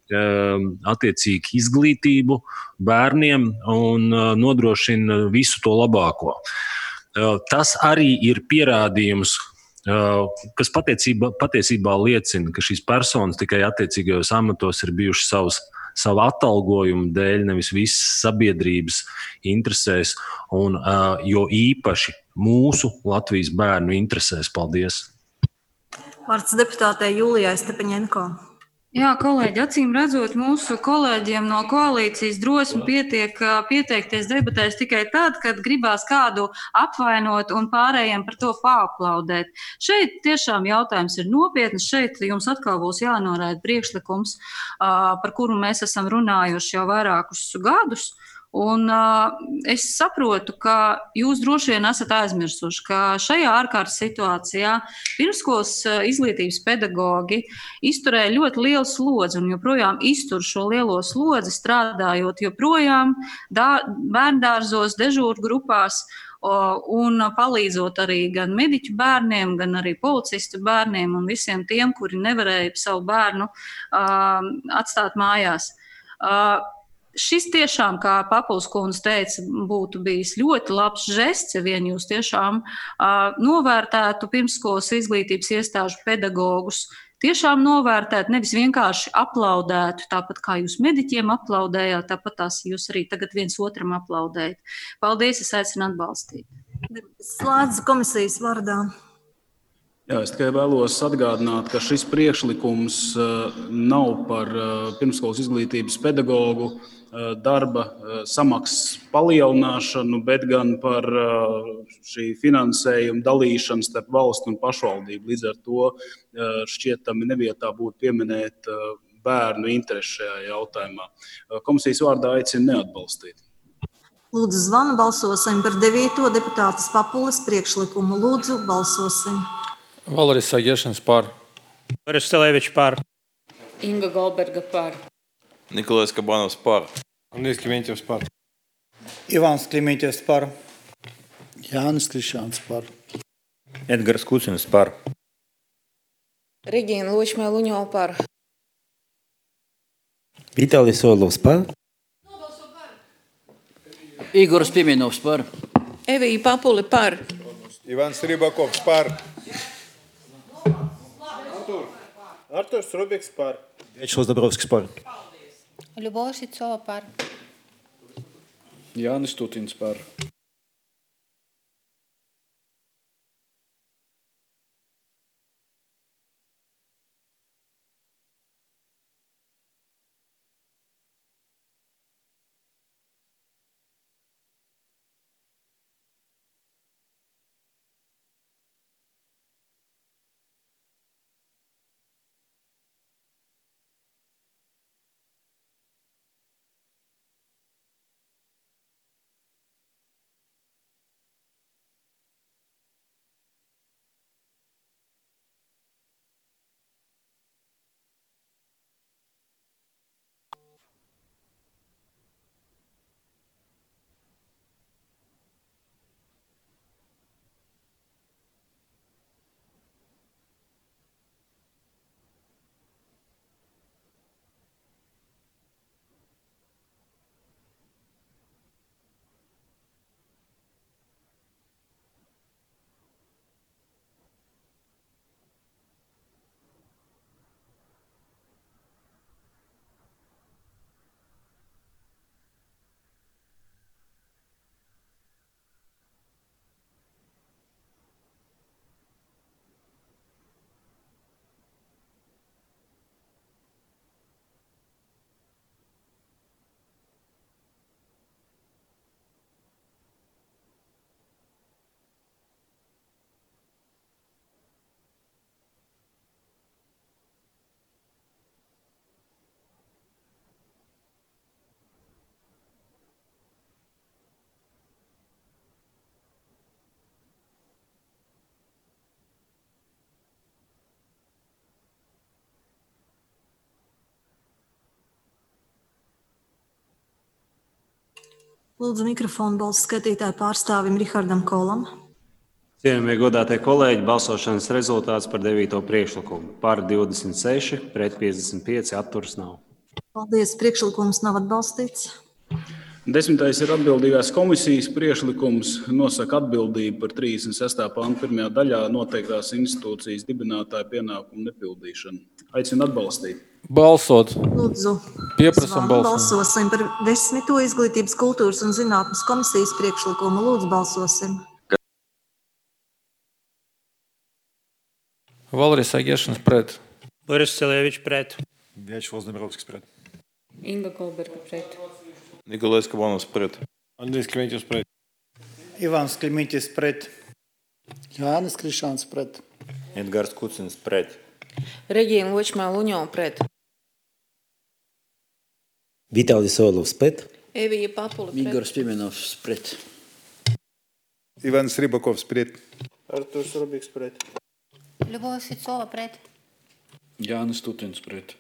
attiecīgi izglītību bērniem un nodrošina visu to labāko. Tas arī ir pierādījums, kas patiesībā liecina, ka šīs personas tikai attiecīgajos amatos ir bijušas savu atalgojumu dēļ, nevis visas sabiedrības interesēs, un jo īpaši mūsu Latvijas bērnu interesēs. Paldies! Vārds deputātei Julijai Stepaņenko. Jā, kolēģi, acīm redzot, mūsu kolēģiem no koalīcijas drosmi pietiek pieteikties debatēs tikai tad, kad gribās kādu apvainot un pārējiem par to paaplaudēt. Šeit tiešām jautājums ir nopietns. Šeit jums atkal būs jānoraida priekšlikums, par kuru mēs esam runājuši jau vairākus gadus. Un es saprotu, ka jūs droši vien esat aizmirsuši, ka šajā ārkārtas situācijā pirmskolas izglītības pedagoģi izturēja ļoti lielu slodzi un joprojām iztur šo lielo slodzi, strādājot joprojām bērndārzos, dežūru grupās un palīdzot arī gan mediķu bērniem, gan arī policistu bērniem un visiem tiem, kuri nevarēja savu bērnu atstāt mājās. Šis tiešām, kā Papules kundze teica, būtu bijis ļoti labs žests, ja vien jūs tiešām novērtētu pirmsskolas izglītības iestāžu pedagogus, tiešām novērtētu, nevis vienkārši aplaudētu, tāpat kā jūs mediķiem aplaudējāt, tāpat tās jūs arī tagad viens otram aplaudējat. Paldies, es aicinu atbalstīt. Slēdzu komisijas vārdā. Jā, es tikai vēlos atgādināt, ka šis priekšlikums nav par pirmsskolas izglītības pedagogu darba samaksas palielināšanu, bet gan par šī finansējuma dalīšanu starp valsti un pašvaldību. Līdz ar to šķietami nevietā būtu pieminēt bērnu interesi šajā jautājumā. Komisijas vārdā aicinu neatbalstīt. Lūdzu, zvanu balsosim par 9. deputātes Papules priekšlikumu. Lūdzu, balsosim. Valdis Sagiešanas par. Boris Celevičs par. Inga Golberga par. Nikolais Kabanovs par. Andrejs Klimentjevs par. Ivans Klimentjevs par. Jānis Krišāns par. Edgars Kucins par. Regīna Ločmēluņo par. Vitālijs Solovs par. Igors Piemenovs par. Evija Papuli par. Ivans Ribakovs par. Arturs Rubiks par. Viečslavs Dabrovskis par. Ļubova Šicova par. Jānis Tutins par. Lūdzu, mikrofonu balsu skaitītāju pārstāvim Rihardam Kolam. Cienījamie godātie kolēģi, balsošanas rezultāts par 9. priekšlikumu. Par 26, pret 55, atturas nav. Paldies, priekšlikums nav atbalstīts. 10. ir atbildīgās komisijas priekšlikums, nosaka atbildību par 36. panta 1. daļā noteiktās institūcijas dibinātāja pienākumu nepildīšanu. Aicinu atbalstīt. Balsot. Lūdzu, Pieprasam balsojumu. balsosim par 10. izglītības, kultūras un zinātnes komisijas priekšlikumu. Lūdzu, balsosim. Valdis Sagiešanas pret. Boris Celevičs pret. Viečslavs Dabrovskis pret. Inga Golberga pret. Nikolais Kabanovs pret. Andrejs Klimentjevs pret. Ivans Klimentjevs pret. Jānis Krišāns pret. Edgars Kucins pret. Regīna Ločmēluņo pret. Vitālijs Solovs pret. Evija Papuli pret. Igors Piemenovs pret. Ivans Ribakovs pret. Arturs Rubiks pret. Ļubova Šicova pret. Jānis Tutins pret.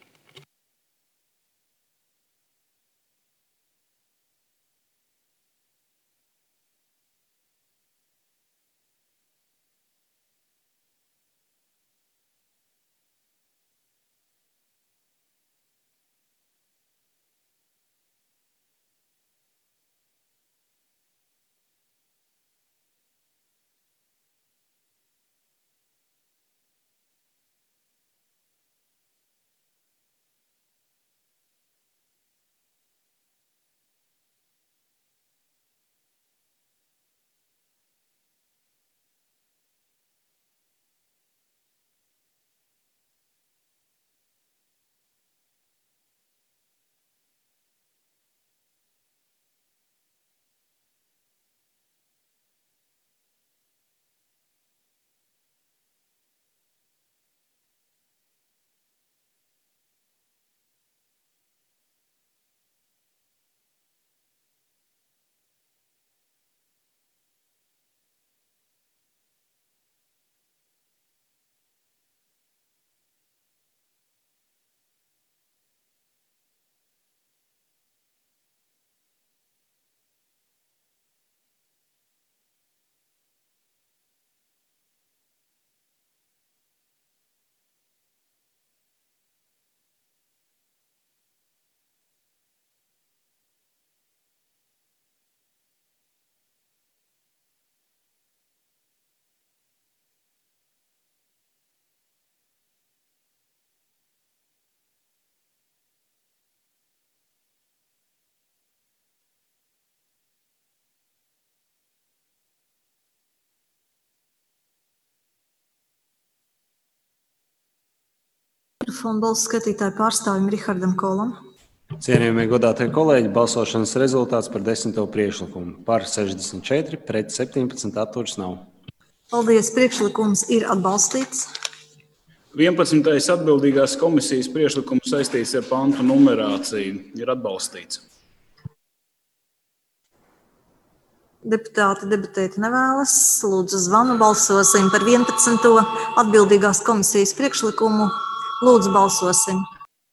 mikrofonu balsu skatītāju pārstāvim Rihardam Kolam. Cienījamie godātie kolēģi, balsošanas rezultāts par 10. priekšlikumu. Par 64, pret 17, atturas nav. Paldies, priekšlikums ir atbalstīts. 11. atbildīgās komisijas priekšlikums saistīts ar pantu numerāciju ir atbalstīts. Deputāti debatēt nevēlas. Lūdzu, zvanu balsosim par 11. atbildīgās komisijas priekšlikumu. Lūdzu, balsosim.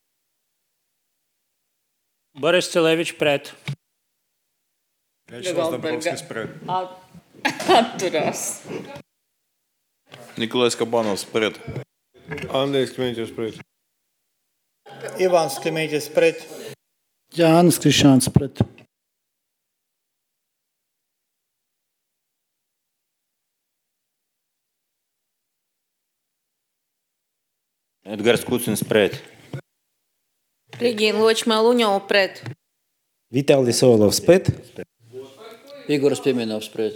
Boris Celevičs pret. Vячеslav Dabrowskis pret. Atturās. Nikolais Kabanovs pret. Andrejs Kļiņķis pret. Ivans Klimītis pret. Jānis Krišāns pret. Edgars Kucins pret. Regīna Ločmā-Luņova pret. Vitālijs Solovs pret. Igoras Piemenovs pret.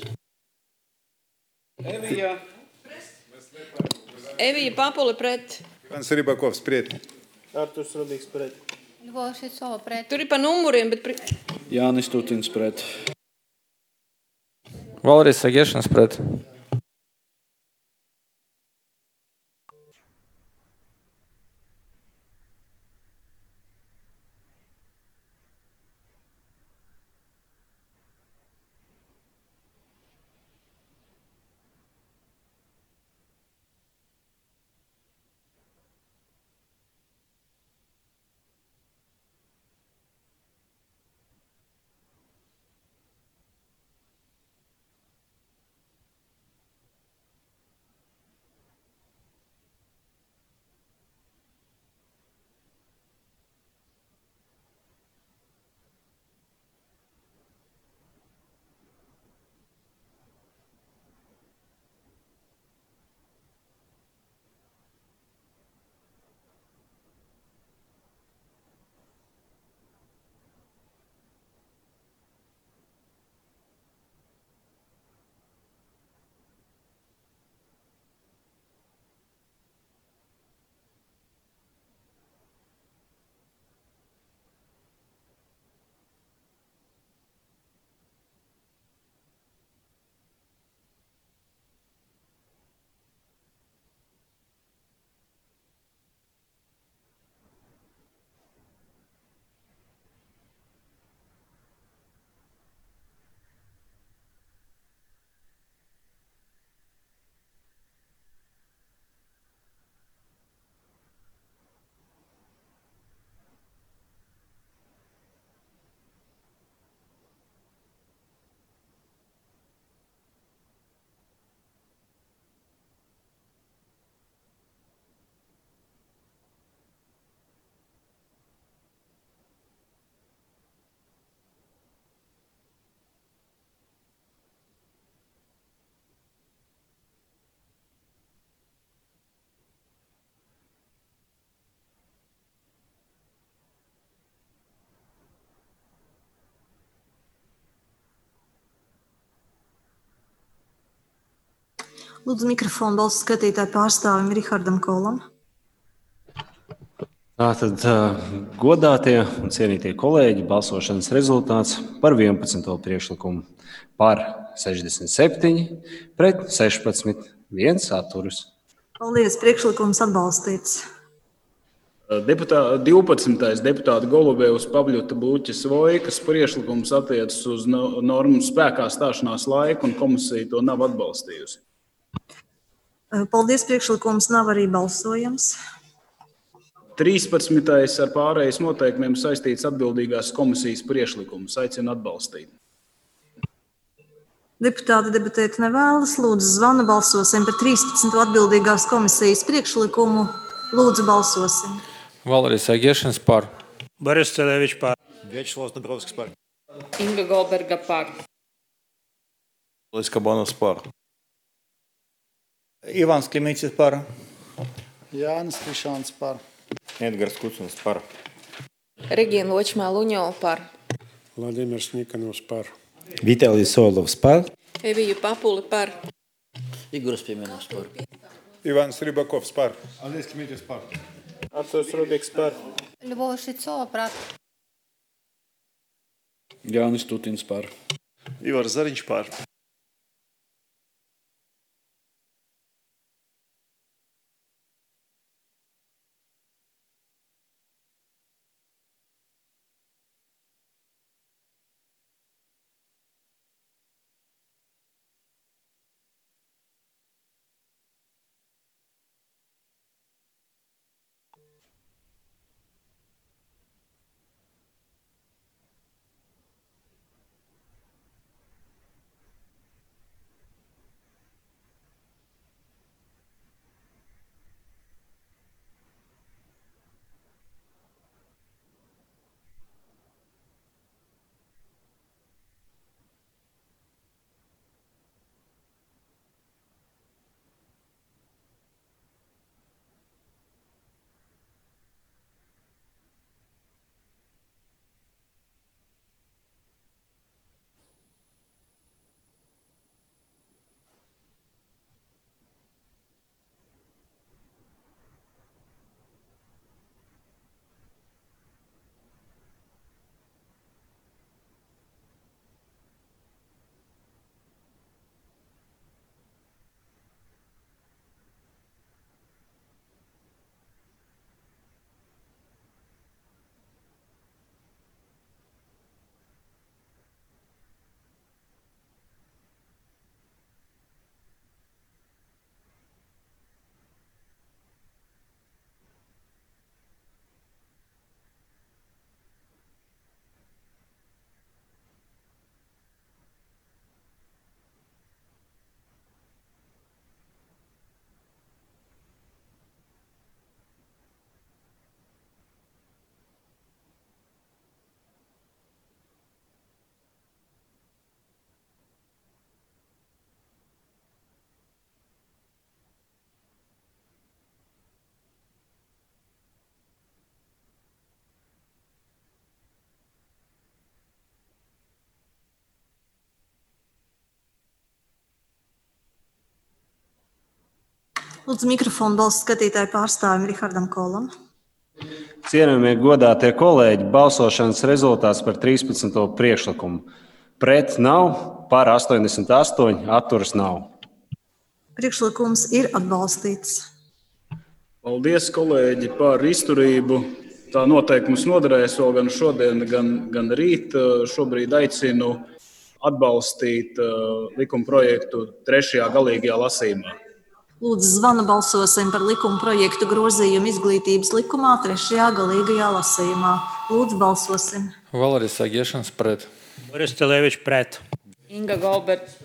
Evija Papuli pret. Ivans Ribakovs pret. Arturs Rubiks pret. Ļubovsicova pret. Tur ir pa numuriem, bet Jānis Tutins pret. Valerijs Sagiešanas pret. Lūdzu, mikrofonu balsu skatītāju pārstāvim Rihardam Kolam. Tātad, godātie un cienītie kolēģi, balsošanas rezultāts par 11. priekšlikumu. Par 67, pret 16, 1 atturas. Paldies, priekšlikums atbalstīts. 12. deputāta Golubevs Pavļuta Buķis Vojkas priekšlikums attiecas uz normu spēkā stāšanās laiku, un komisija to nav atbalstījusi. Paldies, priekšlikums nav arī balsojams. 13. ar pārējais noteikumiem saistīts atbildīgās komisijas priekšlikums. Aicinu atbalstīt. Deputāti debatēt nevēlas. Lūdzu, zvanu balsosim par 13. atbildīgās komisijas priekšlikumu. Lūdzu, balsosim. Valerijs Sagiešanas par. Boris Celevičs par. Vячеslav Dabrowskis par. Inga Golberga par. Nikolais Kabanovs par. Ivans Klimītis par. Jānis Krišāns par. Edgars Kucins par. Regīna Ločmā-Luņova par. Vladimirs Nikanovs par. Vitālijs Solovs par. Evija Papuli par. Igoras Piemenovs par. Ivans Ribakovs par. Andrejs Kļiņķis par. Arturs Rubiks par. Ļubova Šicova pret. Jānis Stutins par. Ivars Zariņš par. Lūdzu, mikrofonu balsu skatītāju pārstāvim Rihardam Kolam. Cienījamie godātie kolēģi, balsošanas rezultāts par 13. priekšlikumu. Pret nav, par 88, atturas nav. Priekšlikums ir atbalstīts. Paldies, kolēģi, par izturību. Tā noteikti mums noderēs vēl gan šodien, gan rīt. Šobrīd aicinu atbalstīt likuma projektu 3. galīgajā lasījumā. Lūdzu, zvanu balsosim par likuma projektu grozījumu izglītības likumā 3. galīgajā lasījumā. Lūdzu, balsosim. Valerijs Sagiešans pret. Boris Celevičs pret. Inga Golberga.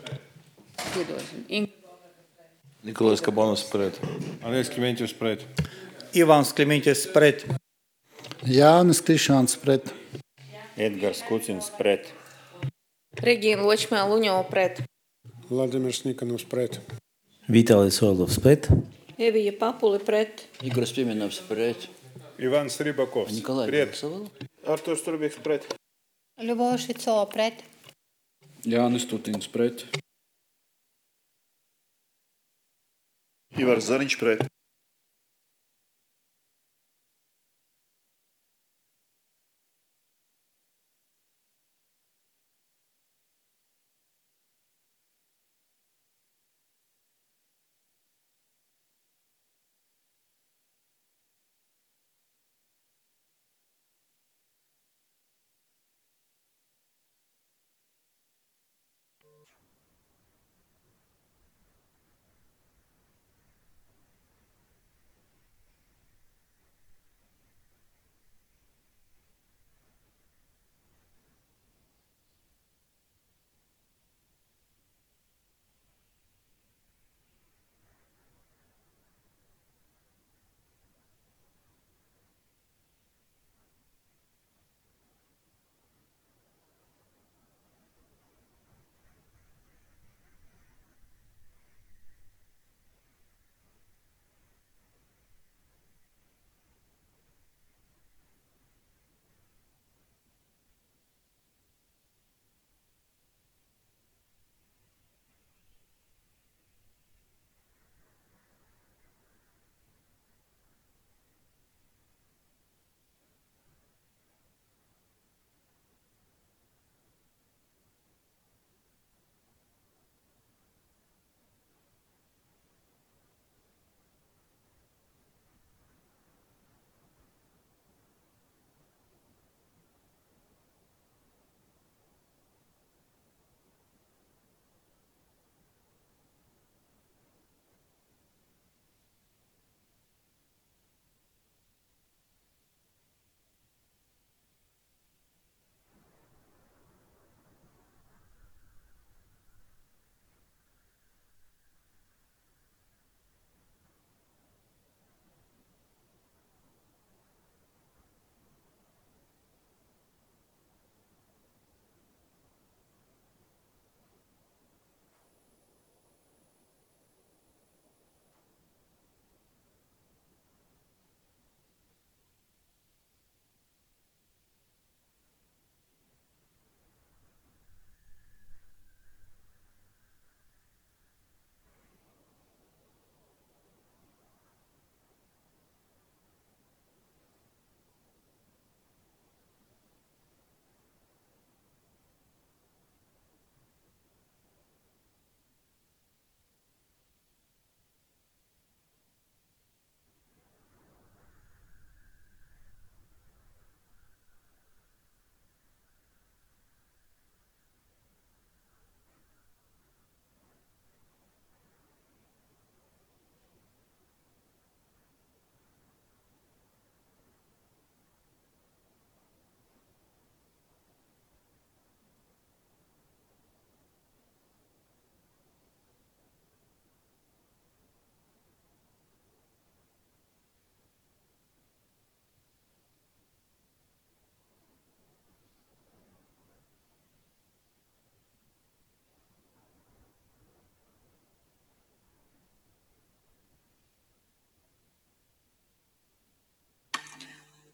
Nikolais Kabanovs pret. Andrejs Klimeņķis pret. Ivans Klimeņķis pret. Jānis Krišāns pret. Edgars Kucins pret. Regīna Ločmā Luņova pret. Vladimirs Nikanovs pret. Vitālijs Orlovs pret. Evija Papuli pret. Igors Piemenovs pret. Ivans Ribakovs pret. Arturs Rubiks pret. Ļubova Šicova pret. Jānis Stutins pret. Ivars Zariņš pret.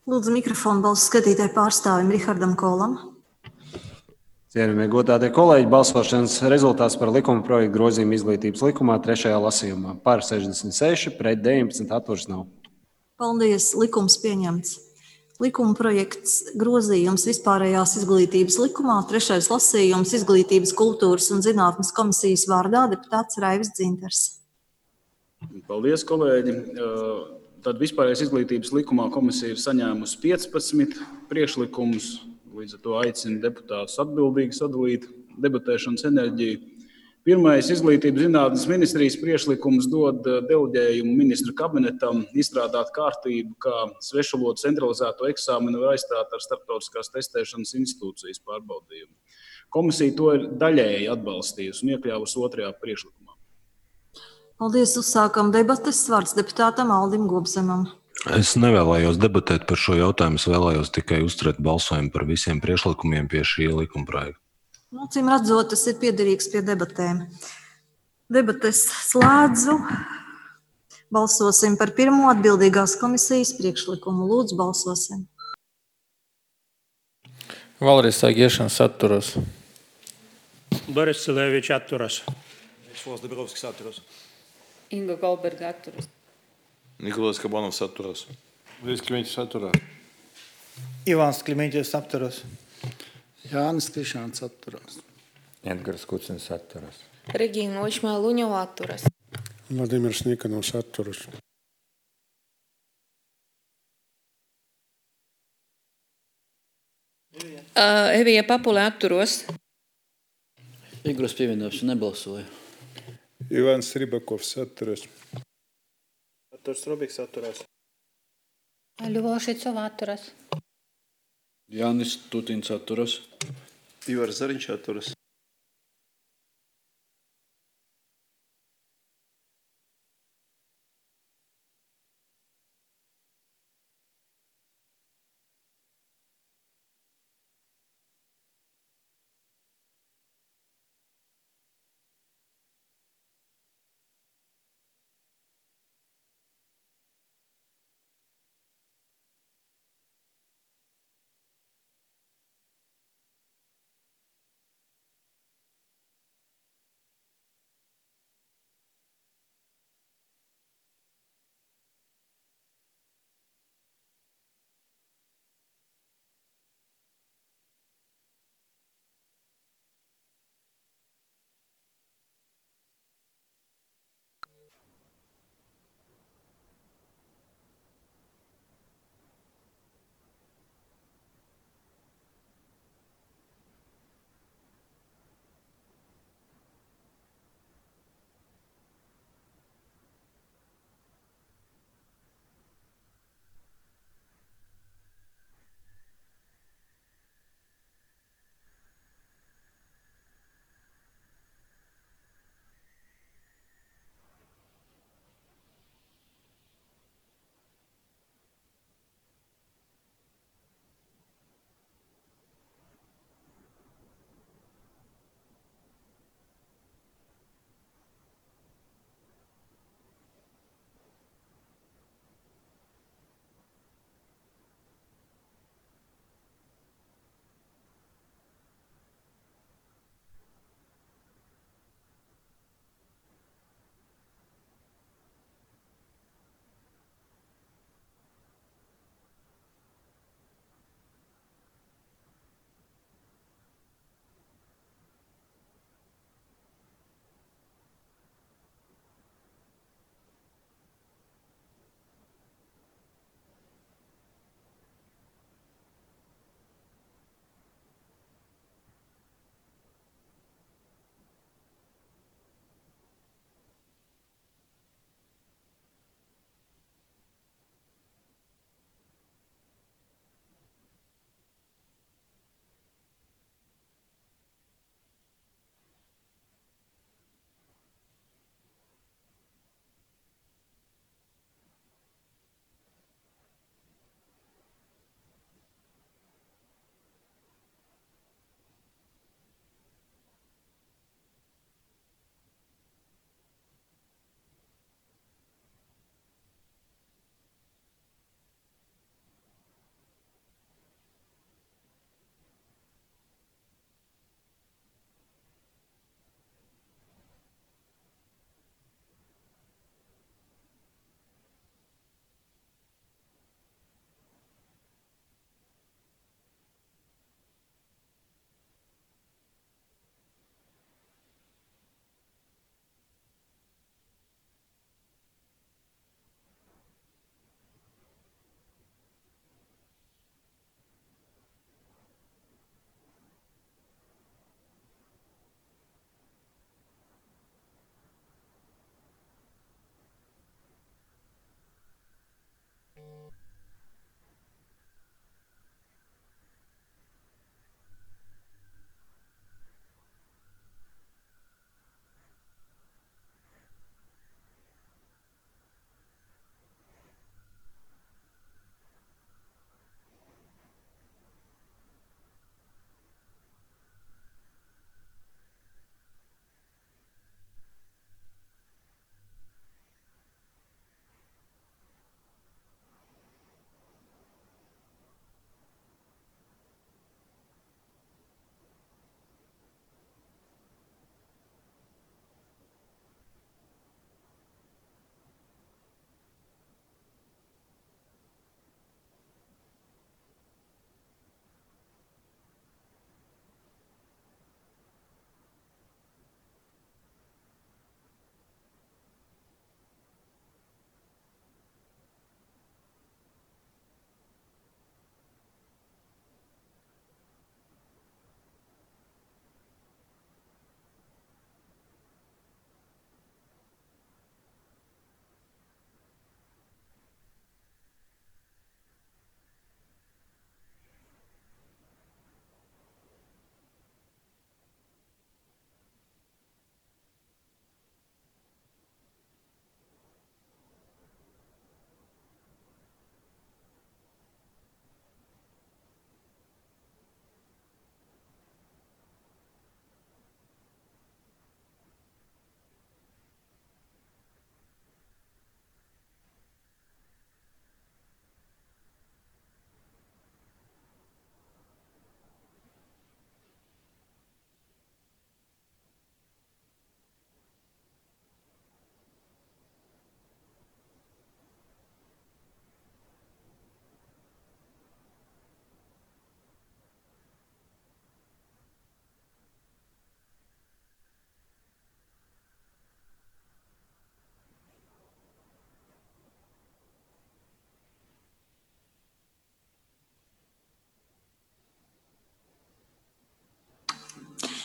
Lūdzu, mikrofonu balsu skatītāju pārstāvim Rihardam Kolam. Cienījamie godātie kolēģi, balsošanas rezultāts par likuma projektu grozījumu izglītības likumā trešajā lasījumā. Par 66, pret 19, atturas nav. Paldies, likums pieņemts. Likuma projekts grozījums vispārējās izglītības likumā, trešais lasījums izglītības, kultūras un zinātnes komisijas vārdā deputāts Raivis Dzinters. Paldies, kolēģi! Tad vispārējās izglītības likumā komisija ir saņēmusi 15 priekšlikumus. Līdz ar to aicinu deputātus atbildīgi sadalīt debatēšanas enerģiju. Pirmais izglītības zinātnes ministrijas priekšlikums dod deleģējumu ministra kabinetam izstrādāt kārtību, kā svešvalodu centralizēto eksāmenu var aizstāt ar starptautiskās testēšanas institūcijas pārbaudījumu. Komisija to ir daļēji atbalstījusi un iekļāvusi otrajā priekšlikumā. Paldies, uzsākam debates. Vārds deputātam Aldim Gobzemam. Es nevēlējos debatēt par šo jautājumu, es vēlējos tikai uzturēt balsojumu par visiem priekšlikumiem pie šī likuma projekta. Cim redzot, tas ir piederīgs pie debatēm. Debates slēdzu. Balsosim par pirmo atbildīgās komisijas priekšlikumu. Lūdzu, balsosim. Valdis Sagiešans atturas. Boris Cilevičs atturas. Švos Dabrovskis atturas. Inga Golberga atturas. Nikolais Kabanovs atturas. Līdz Klimeņķis atturās. Ivans Klimeņķis atturas. Jānis Krišāns atturās. Edgars Kucins atturas. Regīna Ločmēl-Luņova atturas. Vladimirs Nikanovs atturas. Evija Papule atturos. Igors pievienojuši nebalsoja. Ivans Ribakovs atturas. Arturs Rubiks atturās. Ļuvošicova atturas. Jānis Stutins atturas. Ivars Zariņš atturas.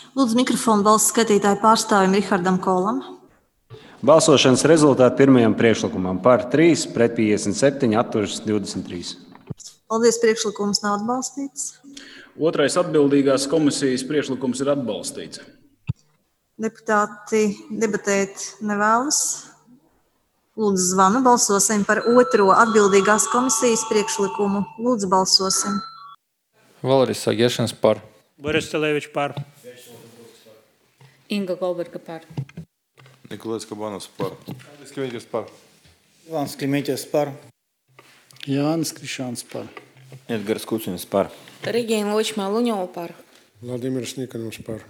Lūdzu, mikrofonu balss skatītāju pārstāvim Rihardam Kolam. Balsošanas rezultāti pirmajam priekšlikumam par 3, pret 57, atturas 23. Paldies, priekšlikums nav atbalstīts. Otrais atbildīgās komisijas priekšlikums ir atbalstīts. Deputāti debatēt nevēlas. Lūdzu, zvanu. Balsosim par otro atbildīgās komisijas priekšlikumu. Lūdzu, balsosim. Valdis Sagiešans par. Boris Celevičs par. Inga Golberga par. Nikolais Kabanovs par. Andris Kviņģis par. Ivans Klimēķis par. Jānis Krišāns par. Edgars Kucins par. Regīna Ločmā-Luņova par. Vladimirs Nikanovs par.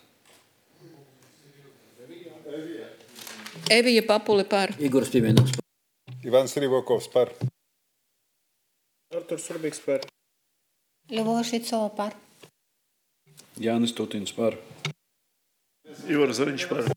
Evija Papuli par. Igors Pievienots par. Ivans Ribakovs par. Arturs Rubiks par. Ļuvova Švicova par. Jānis Tutins par. Ivars Zariņš par.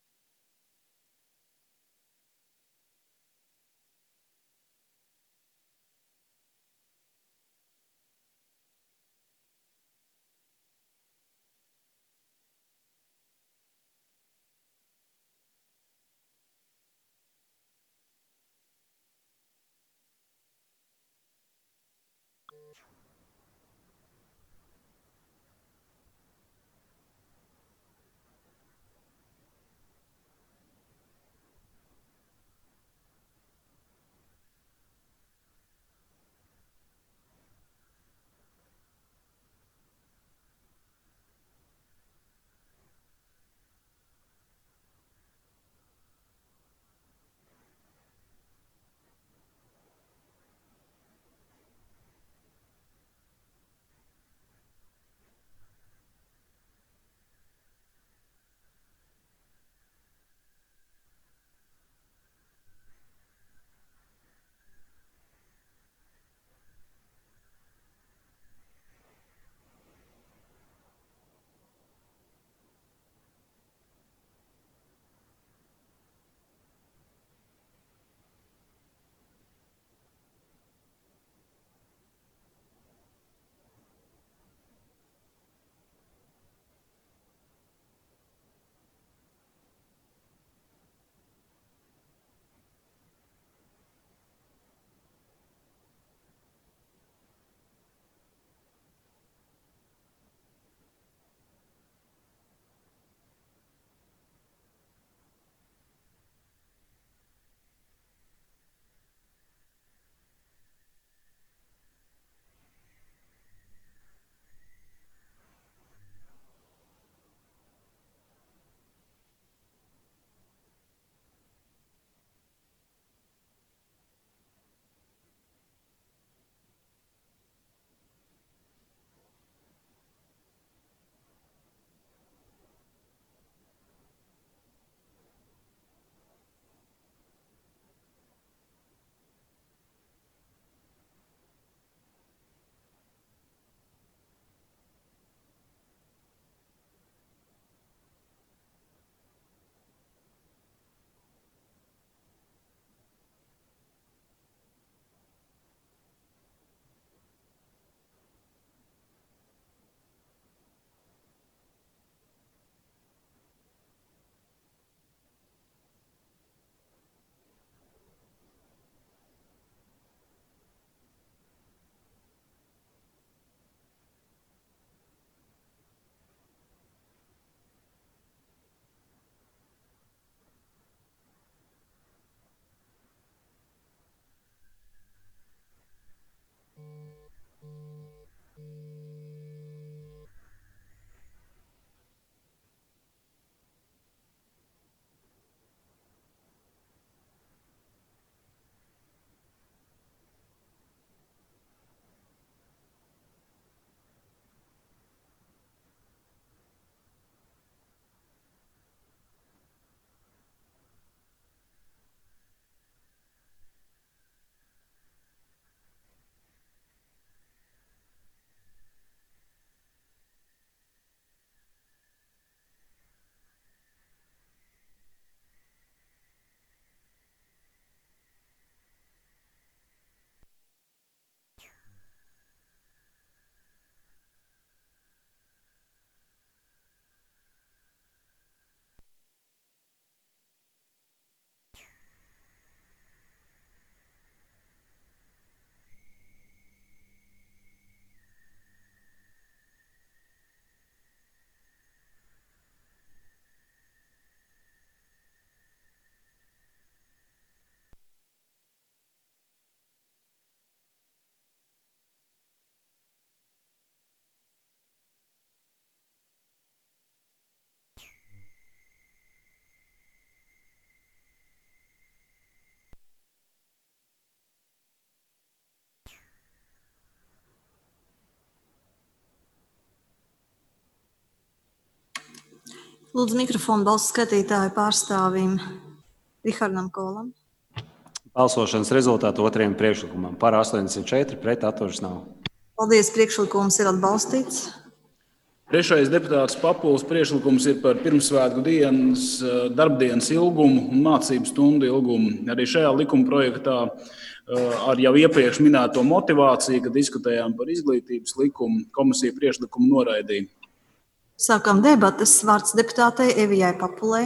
Lūdzu mikrofonu balsu skaitītāju pārstāvim Rihardam Kolam. Balsošanas rezultāti otrajam priekšlikumam. Par 84, pret atturas nav. Paldies, priekšlikums ir atbalstīts. Trešais deputāts Papuls priekšlikums ir par pirmsvētku dienas, darbdienas ilgumu un mācību stundu ilgumu. Arī šajā likuma projektā ar jau iepriekš minēto motivāciju, kad diskutējām par izglītības likumu, komisija priekšlikumu noraidīja. Sākam debatas. Vārds deputātei Evijai Papulei.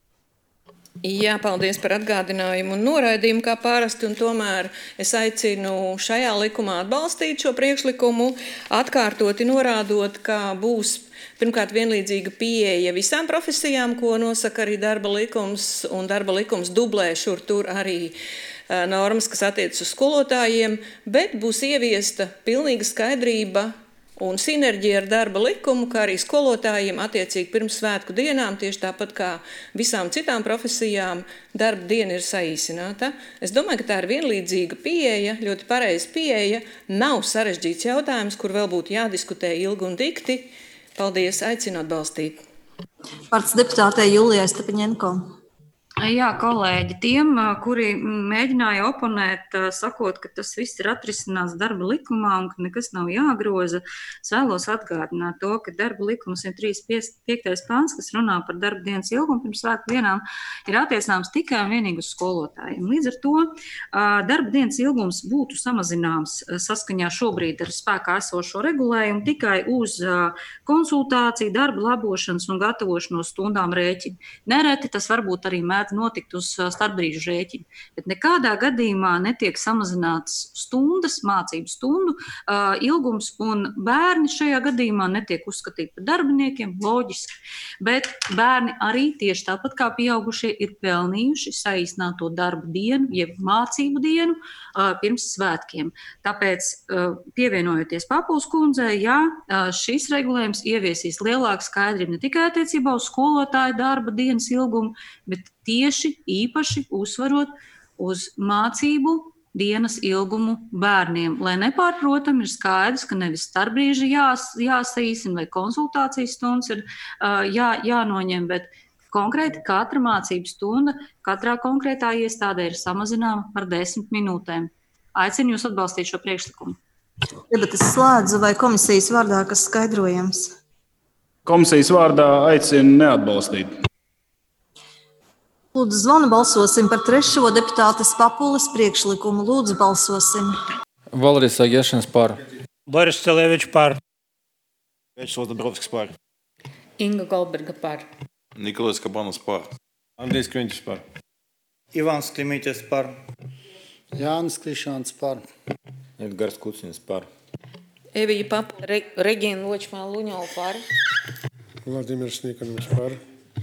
Jā, paldies par atgādinājumu un noraidījumu, kā parasti, un tomēr es aicinu šajā likumā atbalstīt šo priekšlikumu, atkārtoti norādot, ka būs pirmkārt vienlīdzīga pieeja visām profesijām, ko nosaka arī darba likums, un darba likums dublē šur tur arī normas, kas attiecas uz skolotājiem, bet būs ieviesta pilnīga skaidrība un sinerģija ar darba likumu, kā arī skolotājiem attiecīgi pirms svētku dienām, tieši tāpat kā visām citām profesijām, darba diena ir saīsināta. Es domāju, ka tā ir vienlīdzīga pieeja, ļoti pareiza pieeja, nav sarežģīts jautājums, kur vēl būtu jādiskutē ilgi un dikti. Paldies, aicinu atbalstīt. Vārds deputātei Julijai Stepaņenko. Jā, kolēģi, tiem, kuri mēģināja oponēt, sakot, ka tas viss ir atrisināts darba likumā un ka nekas nav jāgroza, es vēlos atgādināt to, ka darba likums 135. pāns, kas runā par darba dienas ilgumu pirms svētku dienām, ir attiecināms tikai un vienīgi uz skolotājiem. Līdz ar to darba dienas ilgums būtu samazināms saskaņā šobrīd ar spēkā esošo regulējumu tikai uz konsultāciju, darba labošanas un gatavošanos stundām rēķini. Nereti tas varbūt arī mēdz notikt uz starpbrīžu rēķinu, bet nekādā gadījumā netiek samazināts stundas, mācību stundu ilgums, un bērni šajā gadījumā netiek uzskatīti par darbiniekiem, loģiski, bet bērni arī tieši tāpat kā pieaugušie ir pelnījuši saīsināto darba dienu, jeb mācību dienu pirms svētkiem. Tāpēc, pievienojoties Papuls kundzei, jā, šis regulējums ieviesīs lielāku skaidrību ne tikai attiecībā uz skolotāju darba dienas ilgumu, bet tieši īpaši uzsvarot uz mācību dienas ilgumu bērniem, lai nepārprotam ir skaidrs, ka nevis starpbrīži jāsaīsina vai konsultācijas stundas ir jānoņem, bet konkrēti katra mācību stunda katrā konkrētā iestādē ir samazināma par 10 minūtēm. Aicinu jūs atbalstīt šo priekšlikumu. Debates slēdzu, vai komisijas vārdā kas skaidrojams? Komisijas vārdā aicinu neatbalstīt. Lūdzu, zvanu balsosim par trešo deputātes Papules priekšlikumu. Lūdzu, balsosim. Valdis Agiešanas par. Boris Celevičs par. Vячeslav Dabrovskis par. Inga Goldberga par. Nikolais Kabanovs par. Andrijs Kviņķis par. Ivans Klimītis par. Jānis Krišāns par. Edgars Kucins par. Evija Papula. Regina Ločmāluņova par. Vladimirs Nikanovs par.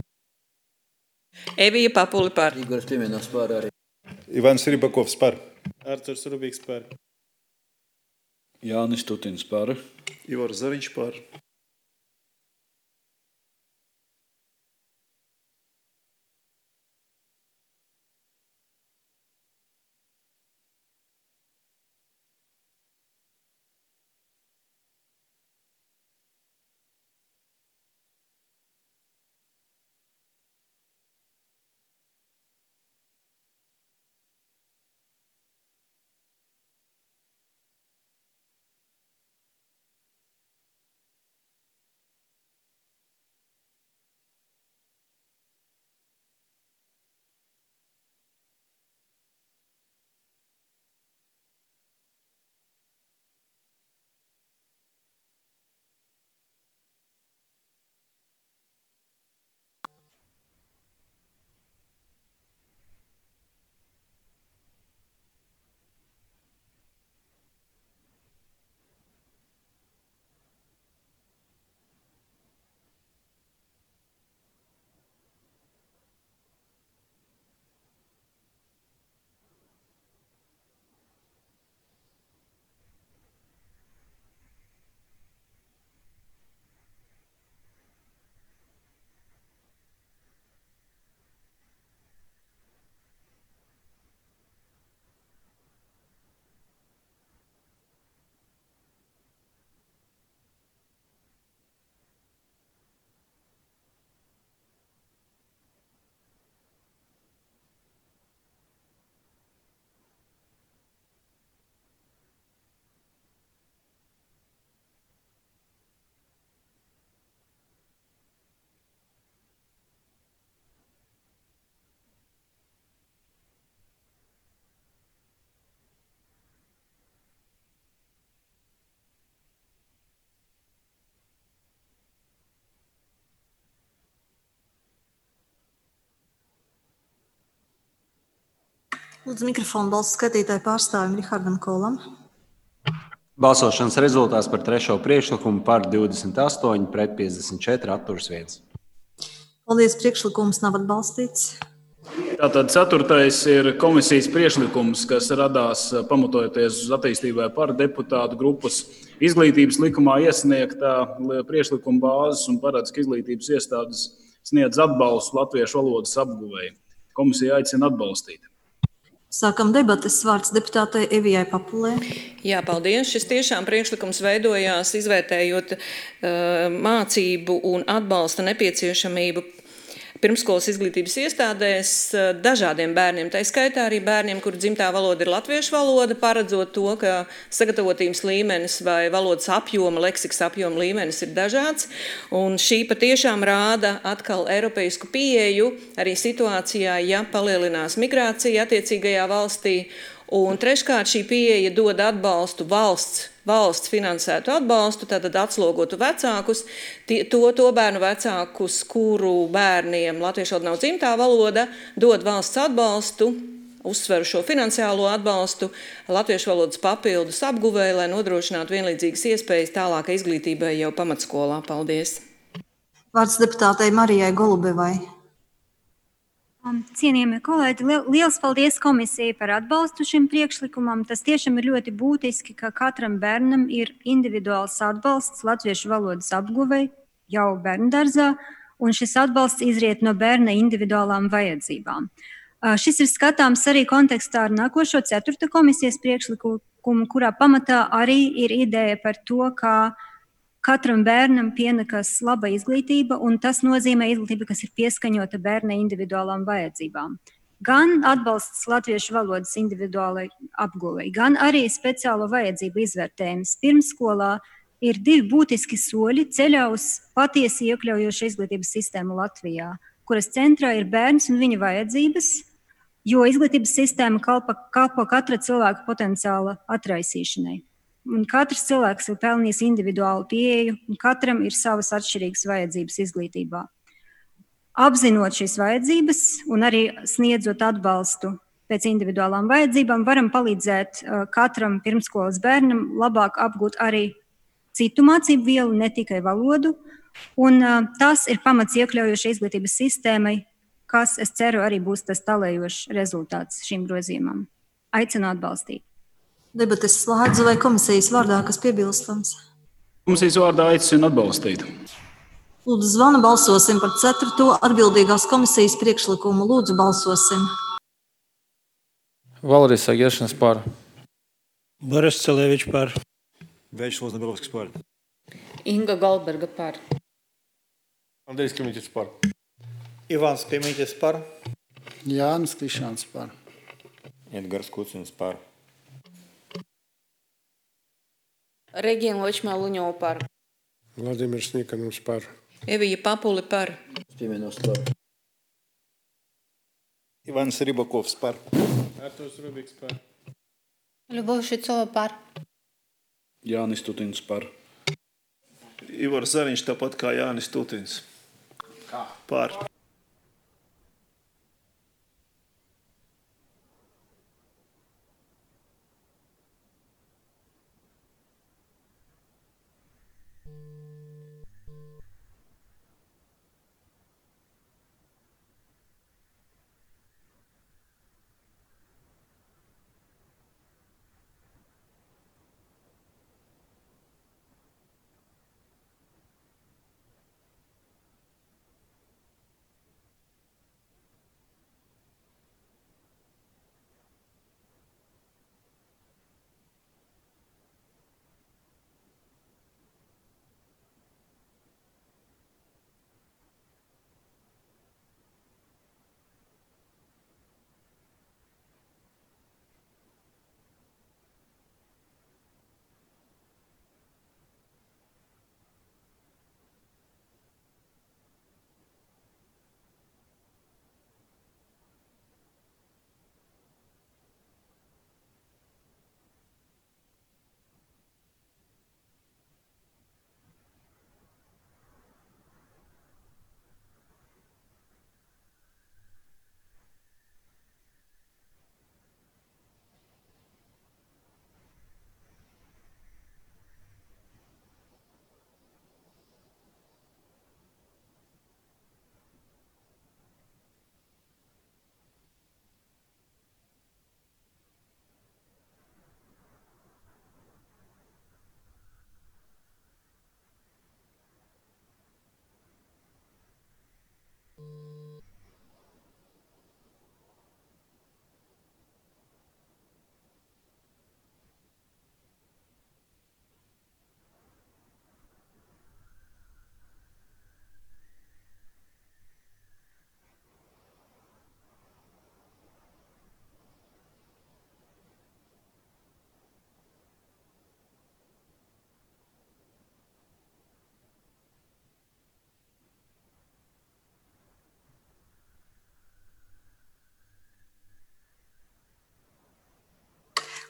Evija Papula par. Igors Timonovs par arī. Ivans Ribakovs par. Arturs Rubīks par. Jānis Tutins par. Ivars Zariņš par. Lūdzu, mikrofonu balsu skaitītāju pārstāvim Rihardam Kolam. Balsošanas rezultāts par trešo priekšlikumu par 28, pret 54, atturas 1. Paldies, priekšlikums nav atbalstīts. Tātad ceturtais ir komisijas priekšlikums, kas radās pamatojoties uz attīstībai par deputātu grupas izglītības likumā iesniegtā priekšlikuma bāzes un paredz, ka izglītības iestādes sniedz atbalstu latviešu valodas apguvēji. Komisija aicina atbalstīt. Sākam debates. Vārds deputātei Evijai Papulē. Jā, paldies. Šis tiešām priekšlikums veidojās izvērtējot mācību un atbalsta nepieciešamību pirmskolas izglītības iestādēs dažādiem bērniem, tā skaitā arī bērniem, kuru dzimtā valoda ir latviešu valoda, paredzot to, ka sagatavotības līmenis vai valodas apjoma, leksikas apjoma līmenis ir dažāds. Un šī patiešām rāda atkal eiropeisku pieeju arī situācijā, ja palielinās migrācija attiecīgajā valstī. Un treškārt šī pieeja dod atbalstu valsts finansētu atbalstu, tātad atslogotu vecākus, to bērnu vecākus, kuru bērniem latviešu valoda nav dzimtā valoda, dod valsts atbalstu, uzsveru šo finansiālo atbalstu latviešu valodas papildus apguvēji, lai nodrošinātu vienlīdzīgas iespējas tālākai izglītībai jau pamatskolā. Paldies! Vārds deputātei Marijai Golubevai. Cienījamie kolēģi, liels paldies komisijai par atbalstu šim priekšlikumam. Tas tiešām ir ļoti būtiski, ka katram bērnam ir individuāls atbalsts latviešu valodas apguvei jau bērnudārzā, un šis atbalsts izriet no bērna individuālām vajadzībām. Šis ir skatāms arī kontekstā ar nākošo 4. komisijas priekšlikumu, kurā pamatā arī ir ideja par to, kā katram bērnam pienekas laba izglītība, un tas nozīmē izglītība, kas ir pieskaņota bērna individuālām vajadzībām. Gan atbalsts latviešu valodas individuālai apguvei, gan arī speciālo vajadzību izvērtējums pirmsskolā ir 2 būtiski soļi ceļā uz patiesi iekļaujošu izglītības sistēmu Latvijā, kuras centrā ir bērns un viņa vajadzības, jo izglītības sistēma kalpo katra cilvēka potenciāla atraisīšanai. Un katrs cilvēks ir pelnījis individuālu pieeju, un katram ir savas atšķirīgas vajadzības izglītībā. Apzinot šīs vajadzības un arī sniedzot atbalstu pēc individuālām vajadzībām, varam palīdzēt katram pirmskolas bērnam labāk apgūt arī citu mācību vielu, ne tikai valodu. Un tas ir pamats iekļaujošai izglītības sistēmai, kas, es ceru, arī būs tas tālējošs rezultāts šim grozījumam. Aicinu atbalstīt. Debates slēdzu, vai komisijas vārdā kas piebilstams? Komisijas vārdā aicinu atbalstīt. Lūdzu, zvana balsosim par 4. atbildīgās komisijas priekšlikumu. Lūdzu, balsosim. Valdis Sagieršanas par. Boris Celevičs par. Vячеslav Dombrovskis par. Inga Goldberga par. Andrejs Kimiņķis par. Ivāns Kimiņķis par. Jānis Krišāns par. Edgars Kucins par. Regina Ločmā-Luņova par. Vladimirs Nikanovs par. Evija Papuli par. Piemenos par. Ivans Ribakovs par. Artūrs Rubiks par. Ļubova Šicova par. Jānis Tutins par. Ivars Zariņš tāpat kā Jānis Tutins. Par.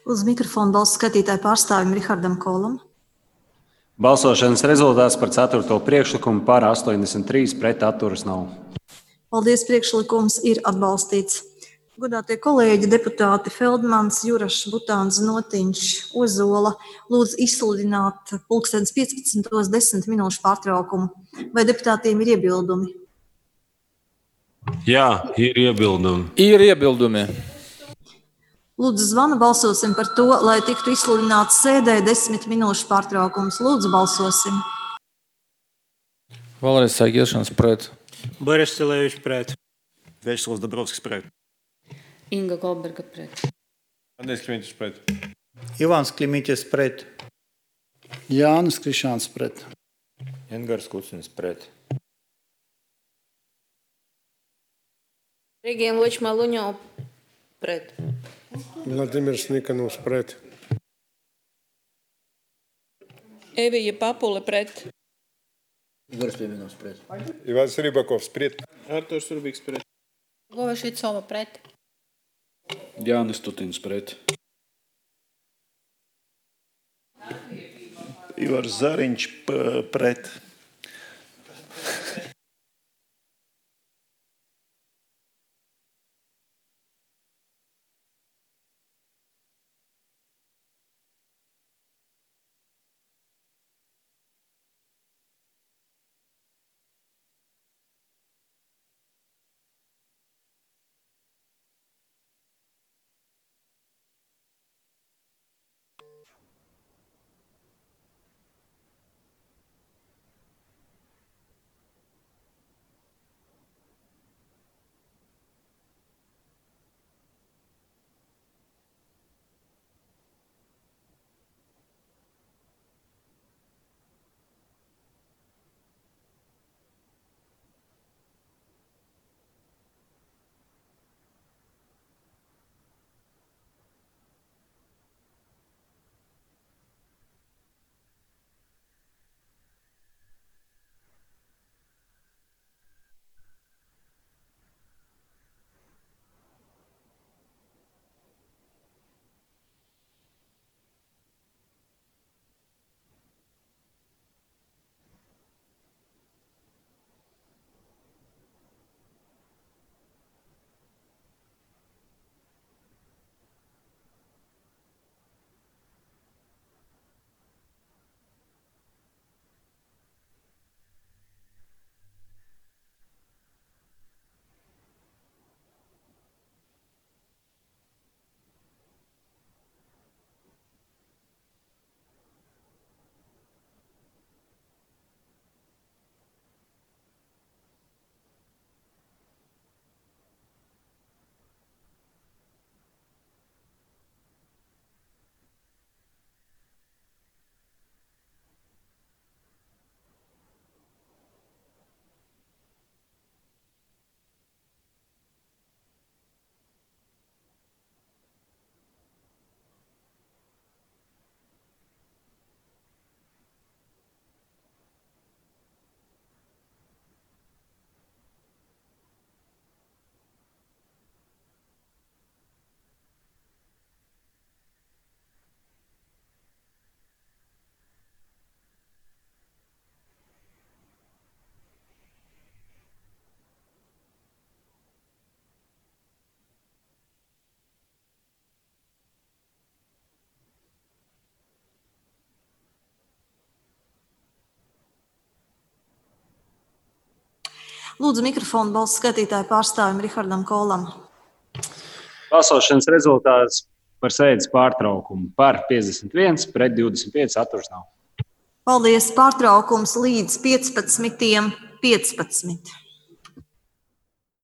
Uz mikrofonu balsu skatītāju pārstāvim Rihardam Kolam. Balsošanas rezultāts par 4. priekšlikumu par 83 pret atturas nav. Paldies, priekšlikums ir atbalstīts. Godātie kolēģi, deputāti Feldmans, Jurašs, Butāns, Notiņš, Ozola lūdzu izsludināt 15:10 minūšu pārtraukumu. Vai deputātiem ir iebildumi? Jā, ir iebildumi. Ir iebildumi. Lūdzu, zvanu balsosim par to, lai tiktu izsludināts sēdē 10 minūšu pārtraukums. Lūdzu, balsosim. Valdis Sagiešans pret. Boris Celēvičs pret. Večslavs Dabrovskis pret. Inga Golberga pret. Andrejs Kmiķis pret. Ivans Klimītis pret. Jānis Krišāns pret. Edgars Kucins pret. Regina Ločmaluņo pret. Vladimirs Nikanovs pret. Evija Papule pret. Igors Pievinovs pret. Ivans Ribakovs pret. Arturs Rubiks pret. Govašicova pret. Jānis Tutins pret. Ivars Zariņš pret. Lūdzu, mikrofonu balsu skatītāju pārstāvim Rihardam Kolam. Balsošanas rezultāts par sēdes pārtraukumu par 51 pret 25 atturas nav. Paldies, pārtraukums līdz 15:15.